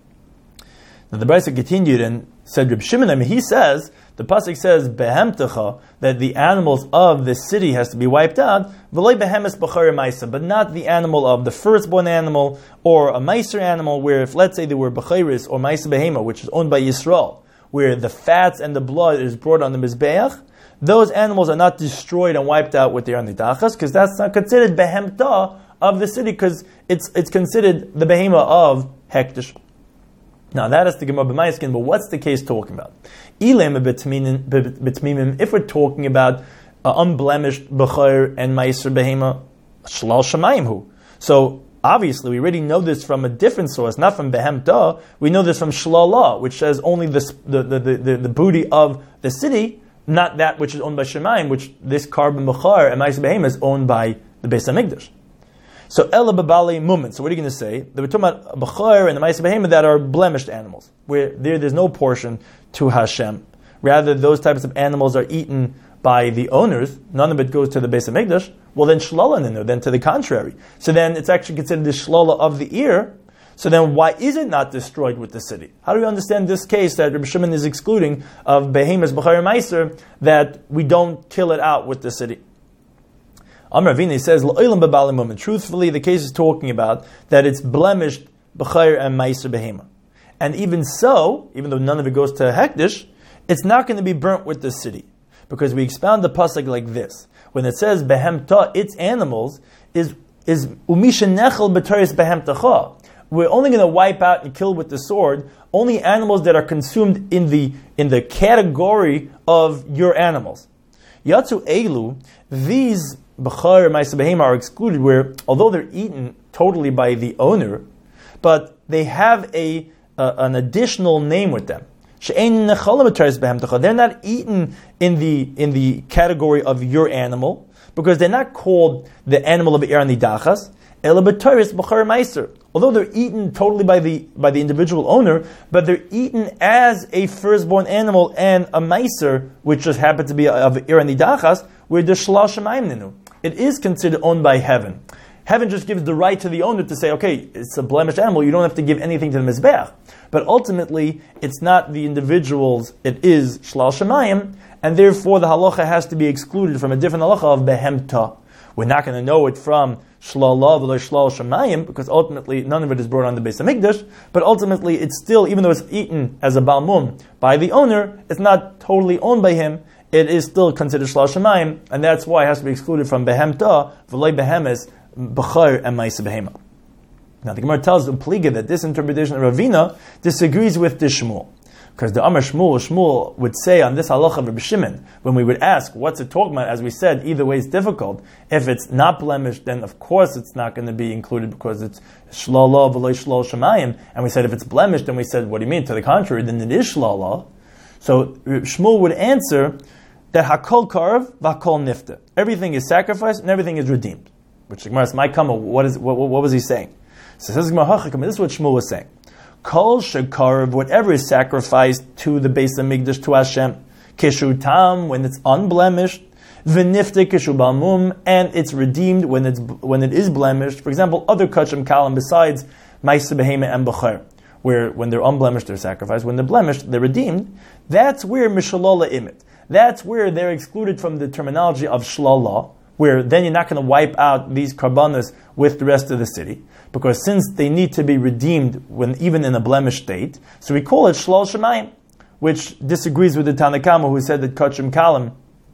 Now the Brisa continued and said, Reb Shimon, I mean, he says, the pasuk says, Behemtecha, that the animals of the city has to be wiped out, V'loi behemes b'chari maisa, but not the animal of the firstborn animal, or a meiser animal, where if, let's say, they were b'chairis, or maisa behema, which is owned by Yisrael, where the fats and the blood is brought on the Mizbeach, those animals are not destroyed and wiped out with their anidachas, because that's not considered behemta of the city, because it's it's considered the behema of hektish. Now that is the Gemara b'Maiskin, but what's the case talking about? If we're talking about uh, unblemished b'chayr and meiser behema, shlal shamayim hu. So obviously we already know this from a different source, not from behemta. We know this from shlala, which says only the the, the, the the booty of the city, not that which is owned by shamayim, which this carbon b'chayr and meiser behema is owned by the Beis Hamikdash. So Ela Babali Mumin. So what are you going to say? They were talking about B'chayr and the Ma'aseh Behema that are blemished animals, where there there's no portion to Hashem. Rather, those types of animals are eaten by the owners. None of it goes to the Beis Hamikdash. Well, then Shlala Ninu, then to the contrary. So then it's actually considered the Shlala of the ear. So then why is it not destroyed with the city? How do we understand this case that Rabbi Shimon is excluding of Behemas, B'chayr, and Ma'aser, that we don't kill it out with the city? Amar Avini says, L'oilam b'bali mumin. Truthfully, the case is talking about that it's blemished b'chayr and meiser behema. And even so, even though none of it goes to hektish, it's not going to be burnt with the city. Because we expound the pasuk like this. When it says behemta, its animals, is is umisha nechel b'teres behemtacha. We're only going to wipe out and kill with the sword only animals that are consumed in the in the category of your animals. Yatsu elu, these B'char and Ma'aseh Behema are excluded, where although they're eaten totally by the owner, but they have a uh, an additional name with them. They're not eaten in the in the category of your animal because they're not called the animal of Ir Nidachas. Although they're eaten totally by the by the individual owner, but they're eaten as a firstborn animal and a meiser, which just happened to be of Ir Nidachas, where the shlal shamayim ninu. It is considered owned by heaven. Heaven just gives the right to the owner to say, okay, it's a blemished animal, you don't have to give anything to the Mizbeach. But ultimately, it's not the individuals, it is Shlal Shemayim, and therefore the halacha has to be excluded from a different halacha of Behemta. We're not going to know it from Shlal Lav or Shlal Shemayim, because ultimately none of it is brought on the Beis Hamikdash, but ultimately it's still, even though it's eaten as a Balmum by the owner, it's not totally owned by him, it is still considered Shlal Shemayim, and that's why it has to be excluded from Behemta, V'loi Behemes, B'char, and Maisa Behema. Now the Gemara tells the Pliga that this interpretation of Ravina disagrees with the Shmuel. Because the Amar Shmuel, Shmuel would say on this halacha of Rabbi Shimon, when we would ask, what's it talking about? As we said, either way is difficult. If it's not blemished, then of course it's not going to be included because it's shlala v'lo shlal shemayim. And we said if it's blemished, then we said, what do you mean? To the contrary, then it is shlala. So Shmuel would answer that hakol karv v'hakol nifta. Everything is sacrificed and everything is redeemed. Which the Gemara says, my kama, what is what, what was he saying? So this is what Shmuel was saying. Kol shekarv, whatever is sacrificed to the base of Mikdash, to Hashem, kishu tam, when it's unblemished, v'nifte kishu balmum, and it's redeemed when it's when it is blemished. For example, other kachim kalam besides ma'aseh behema and b'char, where when they're unblemished they're sacrificed, when they're blemished they're redeemed. That's where mishalola imit. That's where they're excluded from the terminology of shlala, where then you're not going to wipe out these karbanos with the rest of the city. Because since they need to be redeemed when even in a blemished state, so we call it Shlal Shemayim, which disagrees with the Tanakama who said that Kachim Kalam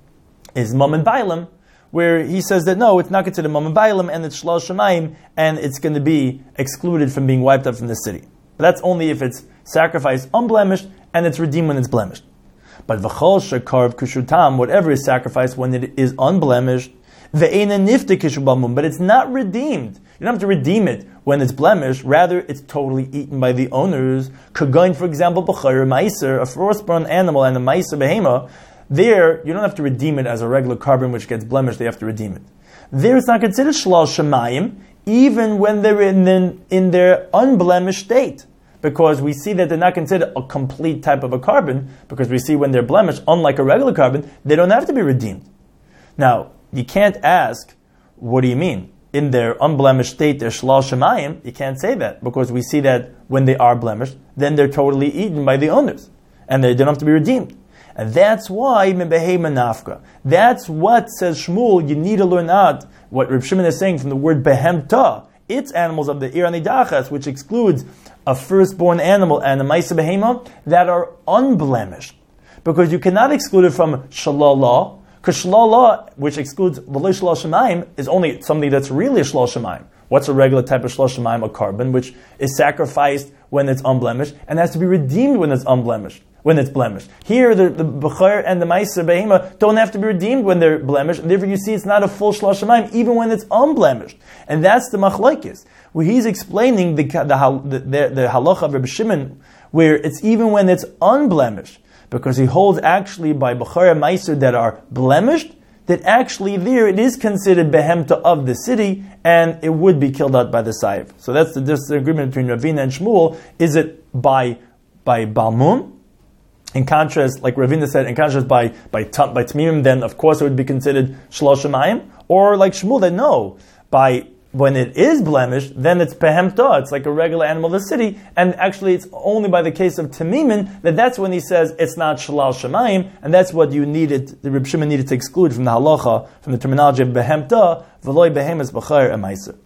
is Mom and Bailam, where he says that no, it's not considered Mom and Bailam and it's Shlal Shemayim and it's going to be excluded from being wiped out from the city. But that's only if it's sacrificed unblemished and it's redeemed when it's blemished. But V'chol Shekarv Kushutam, whatever is sacrificed when it is unblemished, Ve'ena Nifte Kishu Balmum, but it's not redeemed. You don't have to redeem it when it's blemished. Rather, it's totally eaten by the owners. Kagain, for example, b'chayr meiser, a firstborn animal, and a meiser behema. There, you don't have to redeem it as a regular carbon which gets blemished. They have to redeem it. There, it's not considered shlal shemayim, even when they're in, the, in their unblemished state, because we see that they're not considered a complete type of a carbon. Because we see when they're blemished, unlike a regular carbon, they don't have to be redeemed. Now, you can't ask, what do you mean? In their unblemished state, they're shlal shemayim. You can't say that because we see that when they are blemished, then they're totally eaten by the owners, and they don't have to be redeemed. And that's why mebehema nafka. That's what says Shmuel. You need to learn out what Reb Shimon is saying from the word behemta. It's animals of the ir anidachas, which excludes a firstborn animal and a ma'aseh behema that are unblemished, because you cannot exclude it from shalala. Because shlala, which excludes v'lo shlal shemayim, is only something that's really a shlal shemayim. What's a regular type of shlal shemayim? A carbon, which is sacrificed when it's unblemished, and has to be redeemed when it's unblemished, when it's blemished. Here, the, the b'char and the ma'aseh behema don't have to be redeemed when they're blemished, and therefore you see it's not a full shlal shemayim, even when it's unblemished. And that's the machlokes, where he's explaining the, the, the, the, the halacha of Rabbi Shimon, where it's even when it's unblemished. Because he holds actually by B'char and Meiser that are blemished, that actually there it is considered behemta of the city, and it would be killed out by the Saiv. So that's the disagreement between Ravina and Shmuel. Is it by by Balmum? In contrast, like Ravina said, in contrast by by, by Tmimim, then of course it would be considered Shlal Shemayim. Or like Shmuel, that no, by when it is blemished, then it's behemta, it's like a regular animal of the city, and actually it's only by the case of Tamimin that that's when he says it's not shalal shemayim, and that's what you needed, the Reb Shimon needed to exclude from the halacha, from the terminology of behemta, v'loi behemes b'chayr emaiser.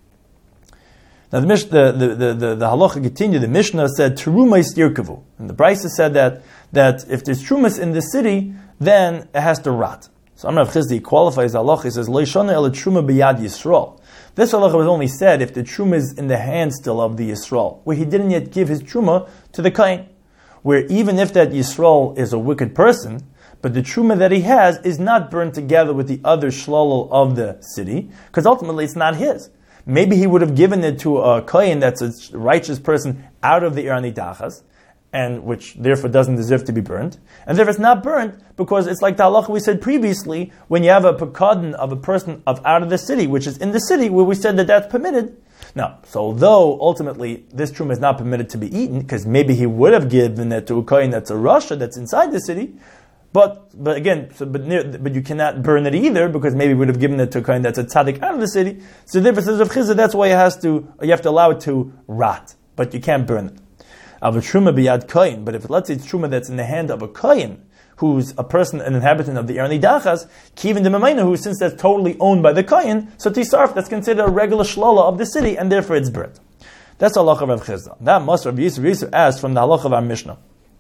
Now the, the, the, the, the, the halacha continued, the Mishnah said, terumais yirkavu, and the Brisa said that, that if there's trumas in the city, then it has to rot. So Amar Rav Chizdi qualifies the halacha, he says, lo yishana ela truma b'yad Yisrael. This halacha was only said if the truma is in the hand still of the Yisrael, where he didn't yet give his truma to the Kain. Where even if that Yisrael is a wicked person, but the truma that he has is not burned together with the other shlolol of the city, because ultimately it's not his. Maybe he would have given it to a Kain that's a righteous person out of the ir anidachas, and which therefore doesn't deserve to be burnt. And therefore it's not burnt because it's like the halacha we said previously, when you have a pekadon of a person of out of the city, which is in the city, where we said that that's permitted. Now, so although ultimately this truma is not permitted to be eaten, because maybe he would have given it to a kohen that's a rasha that's inside the city, but but again, so, but near, but you cannot burn it either, because maybe he would have given it to a kohen that's a tzaddik out of the city. So therefore, says Rav Chizda, that's why it has to, you have to allow it to rot, but you can't burn it. Of a truma biyad kohen, but if let's say it's truma that's in the hand of a kohen, who's a person, an inhabitant of the ir anidachas, kivin de memaina, who since that's totally owned by the kohen, so tisarf, that's considered a regular shlola of the city, and therefore it's burnt. That's the halacha of Rav Chizda. That must Rav Yisrael asked from the halacha of our Mishnah.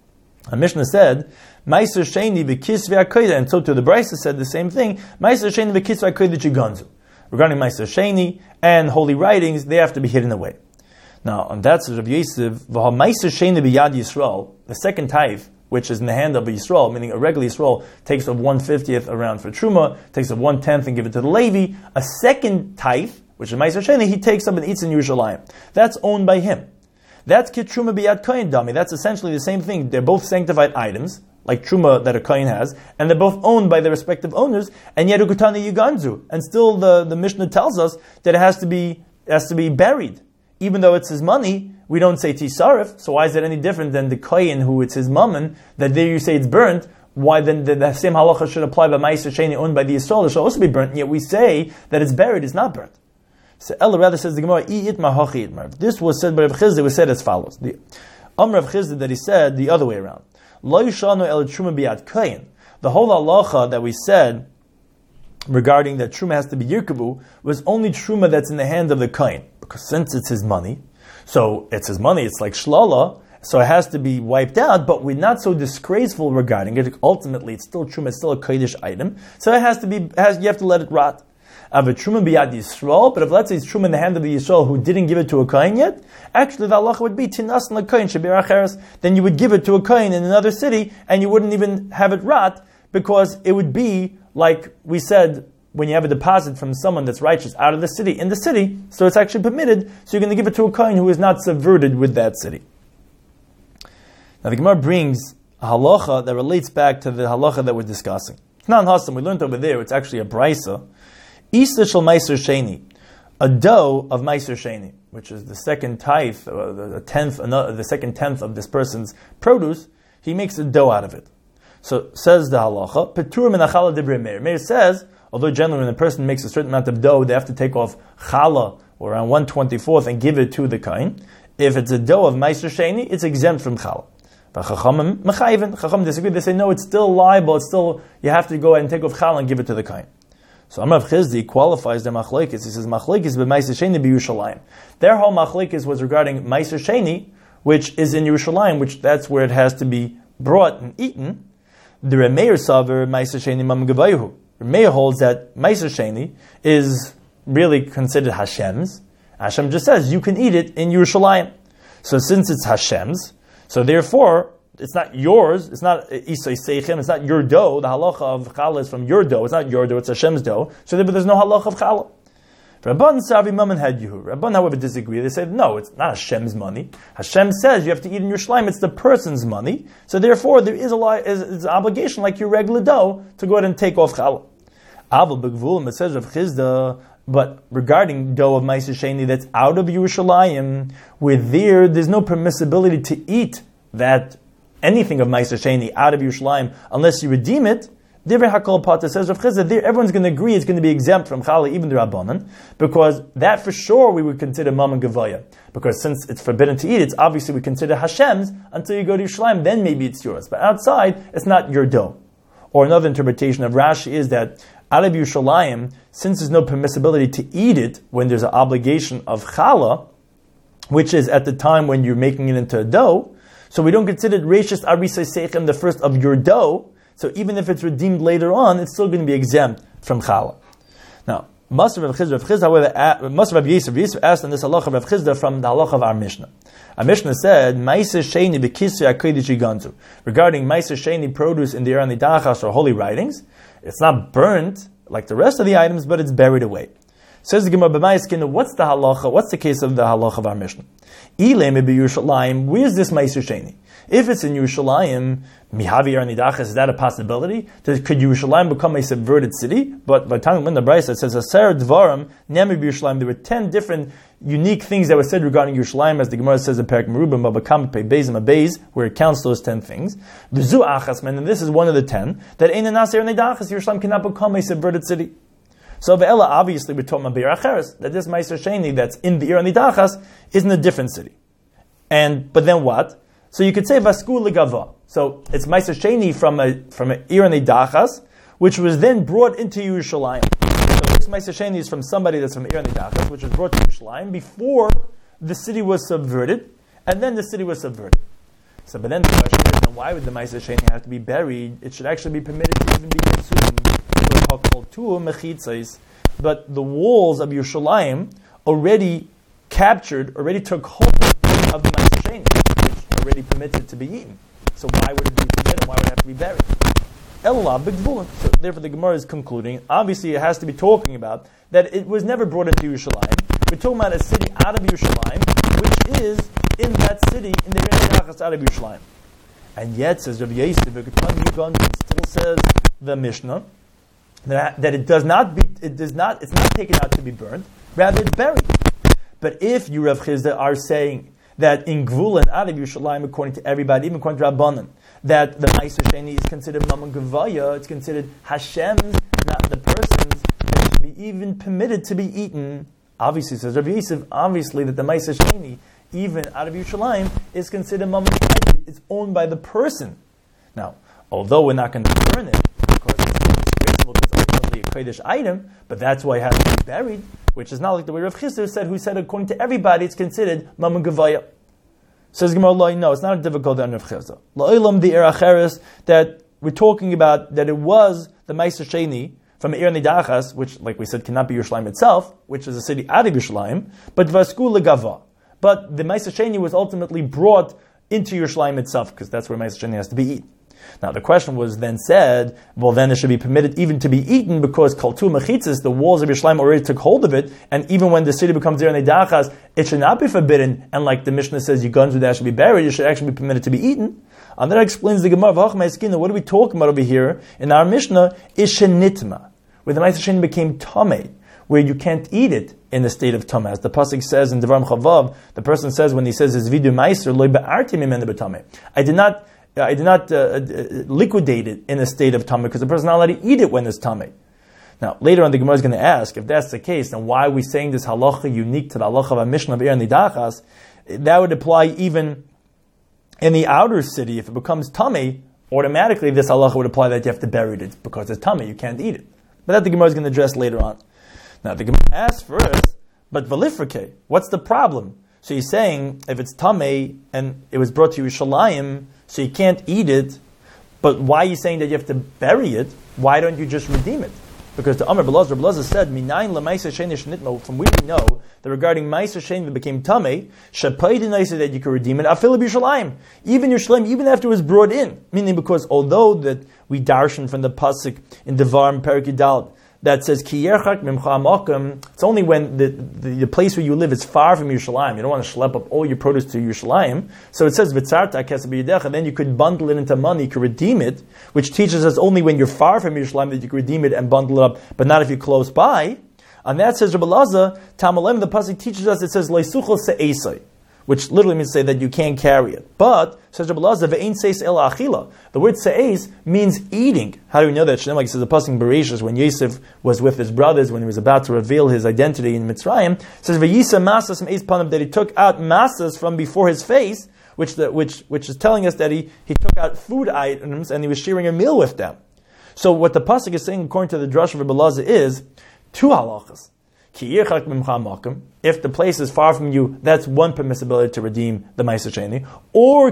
A Mishnah said, Meiser Sheni v'kisvei hakodesh, and so to the Brisa said the same thing, Meiser Sheni v'kisvei hakodesh yiganzu. Regarding Meiser Sheni and holy writings, they have to be hidden away. Now, on that says Rabbi Yosef, v'ha Meiser Sheni b'yad Yisrael, the second tithe, which is in the hand of a Yisrael, meaning a regular Yisrael takes of one fiftieth around for Truma, takes of one tenth and give it to the Levi. A second tithe, which is Meiser Sheni, he takes up and eats in Yerushalayim. That's owned by him. That's Kit Truma b'yad Kohen Dami. That's essentially the same thing. They're both sanctified items, like Truma that a Kohen has, and they're both owned by their respective owners, and yet Ukutani Yuganzu. And still the, the Mishnah tells us that it has to be has to be buried. Even though it's his money, we don't say Tisarif, so why is it any different than the Kohen who it's his mammon, that there you say it's burnt? Why then the, the same halacha should apply by Meiser Sheni owned by the Yisrael, it should also be burnt, and yet we say that it's buried, it's not burnt. So Ella rather says the Gemara, I itmar hachi itmar. This was said by Rav Chizda, it was said as follows. The Amr Rav Chizda that he said the other way around. Lo yishanu el truma biyad kohen. The whole halacha that we said regarding that truma has to be yirkavu was only truma that's in the hand of the kohen. Because since it's his money, so it's his money, it's like shlala, so it has to be wiped out, but we're not so disgraceful regarding it. Ultimately, it's still truma, it's still a kodesh item, so it has to be, has, you have to let it rot. Of a truma biyad Yisrael, but if let's say it's truma in the hand of the Yisrael who didn't give it to a kohen yet, actually the halacha would be tinas l'kohen shebir acheres. Then you would give it to a kohen in another city, and you wouldn't even have it rot, because it would be like we said when you have a deposit from someone that's righteous out of the city in the city, so it's actually permitted. So you're going to give it to a kohen who is not subverted with that city. Now the Gemara brings a halacha that relates back to the halacha that we're discussing. It's not in Hassam, we learned over there. It's actually a brisa. Isa shel Meiser Sheni, a dough of Meiser Sheni, which is the second tithe, or the tenth, the second tenth of this person's produce. He makes a dough out of it. So says the halacha, Petur min achala divrei Meir. Meir says, although generally when a person makes a certain amount of dough, they have to take off challah or around one twenty-fourth and give it to the kohen. If it's a dough of Meiser Sheni, it's exempt from challah. But Chachamim mechayiven, Chachamim disagree. They say no, it's still liable. It's still you have to go ahead and take off challah and give it to the kohen. So Amar Rav Chizdi qualifies their machlekes. He says machlekes b'Meiser Sheni b'Yerushalayim. Their whole machlekes was regarding Meiser Sheni, which is in Yerushalayim, which that's where it has to be brought and eaten. The Remeir Saver Meiser Sheni Mam Gavayu. Remeir holds that Meiser Sheni is really considered Hashem's. Hashem just says you can eat it in Yerushalayim. So since it's Hashem's, so therefore it's not yours, it's not Isai Seichem, it's not your dough. The halacha of challah is from your dough, it's not your dough, it's Hashem's dough. So there, but there's no halacha of challah. Rabban Savi Maman had Yehu. Rabban, however, disagree. They said, no, it's not Hashem's money. Hashem says you have to eat in your shleim, it's the person's money. So therefore, there is a law, is, is an obligation like your regular dough to go ahead and take off challah. Aval Begvulim, it says Rav Chizda, but regarding dough of Meiser Sheni that's out of Yerushalayim, where there, there's no permissibility to eat that anything of Meiser Sheni out of Yerushalayim unless you redeem it. Divrei Hakol Pata says Rav Chizda, there everyone's going to agree it's going to be exempt from challah, even the Rabbanan, because that for sure we would consider Mammon Gavaya. Because since it's forbidden to eat, it's obviously we consider Hashem's until you go to Yerushalayim, then maybe it's yours. But outside, it's not your dough. Or another interpretation of Rashi is that out of Yerushalayim, since there's no permissibility to eat it when there's an obligation of challah, which is at the time when you're making it into a dough, so we don't consider it Reishis Arisai Seichem, the first of your dough. So even if it's redeemed later on, it's still going to be exempt from challah. Now, Masr Rav Chizda, Rav Chizda, however, Masr Rav Yisrael, Yisrael asked on this halacha of Rav Chizda from the halacha of our Mishnah. Our Mishnah said, Meiser Sheni b'kisvei hakodesh yiganzu. Regarding Meiser Sheni produce in the Yer Nidachas or holy writings, it's not burnt like the rest of the items, but it's buried away. Says the Gemara, b'ma'askinu, what's the halacha? What's the case of the halacha of our Mishnah? Ilei mebi Yerushalayim, where's this Meiser Sheni? If it's in Yerushalayim, mihavi Yer Nidachas, is that a possibility? Does, could Yerushalayim become a subverted city? But by the time in the Brisa it says, Aser Dvarim, Nemi Yerushalayim, there were ten different unique things that were said regarding Yerushalayim, as the Gemara says in Perek Merubim, Babakam Pei Beis Beis, where it counts those ten things. V'zu Achasman, and this is one of the ten, that Ein Anas Yer Nidachas, Yerushalayim cannot become a subverted city. So Ve'ela, obviously, we're talking about Be'er Acheres, that this Meiser Sheni that's in the Yer Nidachas is in a different city. And, but then what? So you could say Vasku Legava. So it's Meiser Sheni from a from an Ir Nidachas, which was then brought into Yerushalayim. So this Meiser Sheni is from somebody that's from Ir Nidachas, which was brought to Yerushalayim before the city was subverted, and then the city was subverted. So, but then the question is, then why would the Ma'aser Sheni have to be buried? It should actually be permitted to even be consumed. But the walls of Yerushalayim already captured, already took hold of the Ma'aser Sheni, which already permits it to be eaten. So why would it be permitted? Why would it have to be buried? Elah b'gvulin. So therefore the Gemara is concluding, obviously it has to be talking about that it was never brought into Yerushalayim. We're talking about a city out of Yerushalayim, which is in that city, in the Yerushalayim out of Yerushalayim. And yet, says Rav Yosef, it still says the Mishnah, that, that it does not be, it does not, it's not taken out to be burned, rather it's buried. But if you, Rav Chizda, are saying that in Gvul and out of Yerushalayim, according to everybody, even according to Rabbanan, that the Ma'aser Sheni is considered Mammon Gevaya, it's considered Hashem's, not the person's, and it should be even permitted to be eaten. Obviously, says Rav Yosef, obviously that the Ma'aser Sheni, even out of Yerushalayim, is considered Mammon Gevaya. It's owned by the person. Now, although we're not going to burn it, because it's disgraceful, because it's ultimately a Kodesh item, but that's why it has to be buried, which is not like the way Rav Chizda said, who said according to everybody, it's considered Mammon Gevaya. Says Gemara, no, it's not a difficult on Rav Chizda. La'olam the eracheres, that we're talking about that it was the Ma'aser Sheni from Ir Nidachas, which, like we said, cannot be Yerushalayim itself, which is a city out of Yerushalayim, but Vasku Legava. But the Ma'aser Sheni was ultimately brought into Yerushalayim itself, because that's where Ma'aser Sheni has to be eaten. Now the question was then said, well then it should be permitted even to be eaten, because Kaltu Mechitzis, the walls of Yerushalayim already took hold of it, and even when the city becomes there in Nedachas, it should not be forbidden, and like the Mishnah says, you guns with that should be buried, it should actually be permitted to be eaten. And that explains the Gemara, what are we talking about over here? In our Mishnah, Ishenitma, where the Ma'aser Sheni became Tameh, where you can't eat it in the state of Tameh. As the Pasuk says in Devarim Chavav, the person says when he says his vidu meiser, loy ba'arti mimenu b'tameh. I did not I did not uh, liquidate it in a state of Tameh, because the person is not allowed to eat it when it's Tameh. Now, later on the Gemara is going to ask, if that's the case, then why are we saying this halacha unique to the halacha of a Mishnah of Ir Nidachas? That would apply even in the outer city. If it becomes Tameh, automatically this halacha would apply that you have to bury it, because it's Tameh, you can't eat it. But that the Gemara is going to address later on. Now, the Gemara asks first, but Valifrike, what's the problem? So he's saying, if it's Tameh, and it was brought to Yerushalayim, so you can't eat it, but why are you saying that you have to bury it? Why don't you just redeem it? Because the Amr Belazar, Belazar said, Minayin l'Ma'aser Sheni shenitmo, from which we know that regarding Ma'aser Sheni that became Tameh, Shapaydin said that you could redeem it, Afil Yerushalayim, even Yerushalayim, even after it was brought in. Meaning because although that we darshan from the Pasuk in Devarim Perek Yudal, that says, Ki yerchak mimcha amakim, it's only when the, the, the place where you live is far from Yerushalayim. You don't want to schlep up all your produce to Yerushalayim. So it says, V'tzarta kesef b'yedecha, then you could bundle it into money, you could redeem it, which teaches us only when you're far from Yerushalayim that you can redeem it and bundle it up, but not if you're close by. And that says, Rabbi Lazar, Tamalem, the Pasuk teaches us, it says, Leisuchel se'esai, which literally means to say that you can't carry it. But, says Rabbi Lazar, ve'ein seis el achila. The word seis means eating. How do we know that? Shem, like it says the Pasuk in Bereshis, when Yosef was with his brothers, when he was about to reveal his identity in Mitzrayim, it says, ve'yisa masas me'ez panim, that he took out masas from before his face, which the, which which is telling us that he, he took out food items and he was sharing a meal with them. So what the Pasuk is saying, according to the Drush of Rabbi Lazar, is two halachas. If the place is far from you, that's one permissibility to redeem the Ma'aser Sheni. Or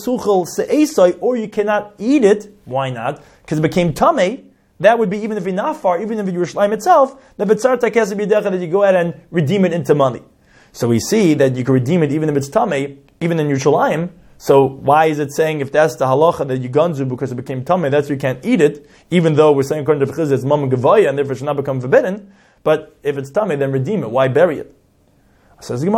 or you cannot eat it. Why not? Because it became Tameh. That would be even if you're not far, even if you're Yerushalayim itself, the B'tzarta kesef b'yedecha, that you go ahead and redeem it into money. So we see that you can redeem it even if it's Tameh, even in Yerushalayim. So why is it saying if that's the halacha that you ganzu because it became Tameh, that's why you can't eat it, even though we're saying according to Chizah it's Mammon Gevaya and therefore it should not become forbidden. But if it's Tameh, then redeem it. Why bury it? So the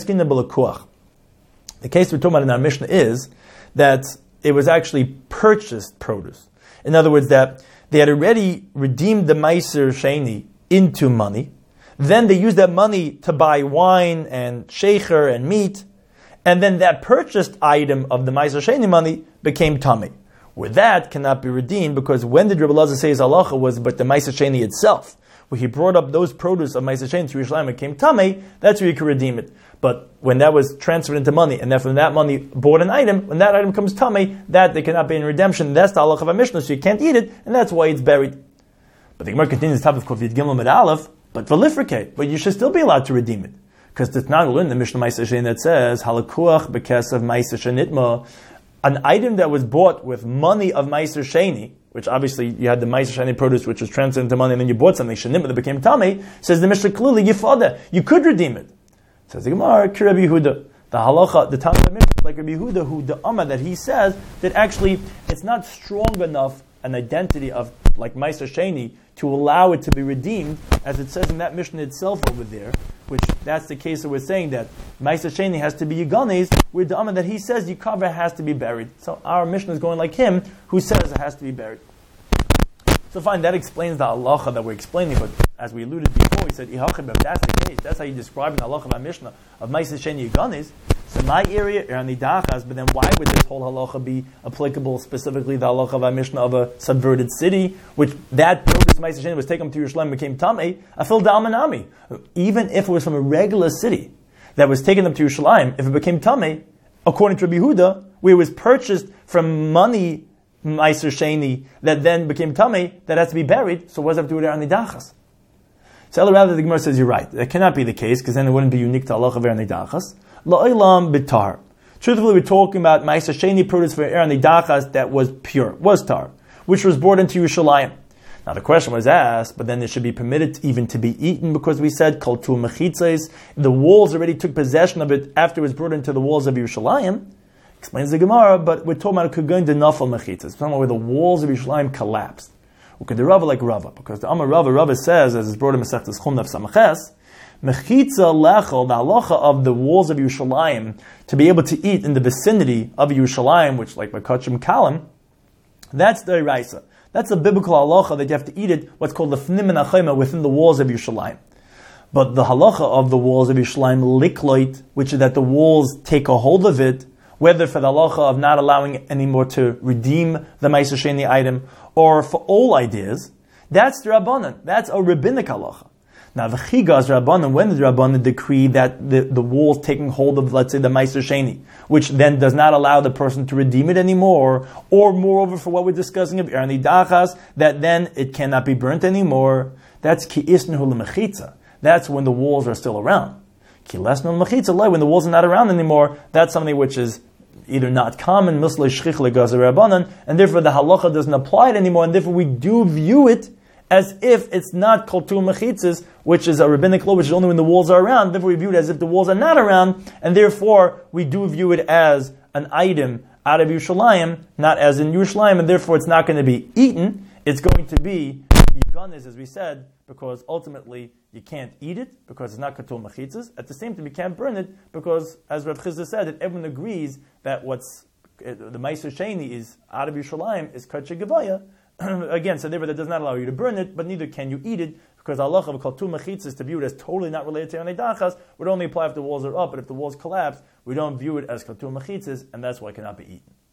case we're talking about in our Mishnah is that it was actually purchased produce. In other words, that they had already redeemed the Ma'aser Sheni into money. Then they used that money to buy wine and shecher and meat. And then that purchased item of the Ma'aser Sheni money became Tameh. Where that cannot be redeemed, because when did Rabbi Lazar say his halacha was but the Ma'aser Sheni itself? Where he brought up those produce of Ma'aser Sheni to Yerushalayim, it came Tameh, that's where you could redeem it. But when that was transferred into money, and then from that money bought an item, when that item comes Tameh, that they cannot be in redemption. That's the halacha of a Mishnah, so you can't eat it, and that's why it's buried. But the Gemara continues the top of Kof Yud Gimel Med Aleph, but Valifrike, but you should still be allowed to redeem it. Because it's not in the Mishnah Ma'aser Sheni that says, Halakuach bekesef Ma'aser Shenitma, an item that was bought with money of Meiser Sheni, which obviously you had the Meiser Sheni produce, which was transferred into money, and then you bought something, Shenim, that became Tamei, says the Mishnah clearly, Yifada, you could redeem it. Says the Gemara, Rabbi Yehuda, the halacha, the Talmud Mishnah, like Rabbi Yehuda, who the Amma that he says that actually it's not strong enough an identity of like Meiser Sheni to allow it to be redeemed, as it says in that Mishnah itself over there, which that's the case that we're saying that Meiser Sheni has to be Yiganes, with the Amma that he says Yikava has to be buried. So our Mishnah is going like him, who says it has to be buried. So fine, that explains the halacha that we're explaining, but as we alluded before, we said, if that's the case, that's how you describe in the halacha of our Mishnah of Meiser Sheni Yiganes. So my area are nidachas, but then why would this whole halacha be applicable, specifically the halacha of our Mishnah of a subverted city, which that produce Meiser Sheni was taken to Yerushalayim, became Tamei, afil da'amanami. Even if it was from a regular city that was taken up to Yerushalayim, if it became Tamei, according to Rabbi Yehuda, where it was purchased from money Meiser Sheni that then became Tamei, that has to be buried, so what does it have to do with our nidachas? So rather the Gemara says you're right. That cannot be the case, because then it wouldn't be unique to halacha of our nidachas. La'olam bitar. Truthfully, we're talking about Meiser Sheni produce for Er Nidachas that was pure, was tar, which was brought into Yerushalayim. Now the question was asked, but then it should be permitted even to be eaten, because we said kol tu mechitzes. The walls already took possession of it after it was brought into the walls of Yerushalayim. Explains the Gemara, but we're talking about kugon de nafal mechitzes. We're talking about where the walls of Yerushalayim collapsed. We could do Rava like Rava, because the Amar Rava Rava says, as is brought in Masechtas Chumnaf Samaches, Mechitza lechel, the halacha of the walls of Yerushalayim, to be able to eat in the vicinity of Yerushalayim, which like by Kachim Kalim, that's the Iraisa. That's a biblical halacha that you have to eat it, what's called the Fnim and Achayma, within the walls of Yerushalayim. But the halacha of the walls of Yerushalayim, likloit, which is that the walls take a hold of it, whether for the halacha of not allowing anymore to redeem the Meiser Sheni item, or for all ideas, that's the Rabbanan. That's a rabbinic halacha. Now, the Chigas Rabbanan, when did Rabbanan decree that the, the walls taking hold of, let's say, the Meiser Sheni, which then does not allow the person to redeem it anymore, or moreover, for what we're discussing of Erni Dachas, that then it cannot be burnt anymore, that's Ki Isnu L'Mechitza. That's when the walls are still around. Ki Lesnu L'Mechitza, when the walls are not around anymore, that's something which is either not common, Mislei Shchich L'Gaz Rabbanan, and therefore the halacha doesn't apply it anymore, and therefore we do view it as if it's not kol tu mechitzes, which is a rabbinic law, which is only when the walls are around. Therefore, we view it as if the walls are not around, and therefore we do view it as an item out of Yerushalayim, not as in Yerushalayim, and therefore it's not going to be eaten. It's going to be yiganes, as we said, because ultimately you can't eat it because it's not katul mechitzes. At the same time, you can't burn it because, as Rav Chizda said, that everyone agrees that what's uh, the Meiser Sheni is out of Yerushalayim is kacheh gevaya. Again, so therefore that does not allow you to burn it, but neither can you eat it, because Allah of kol tu mechitzes, to view it as totally not related to Erni Dachas, would only apply if the walls are up, but if the walls collapse, we don't view it as kol tu mechitzes, and that's why it cannot be eaten.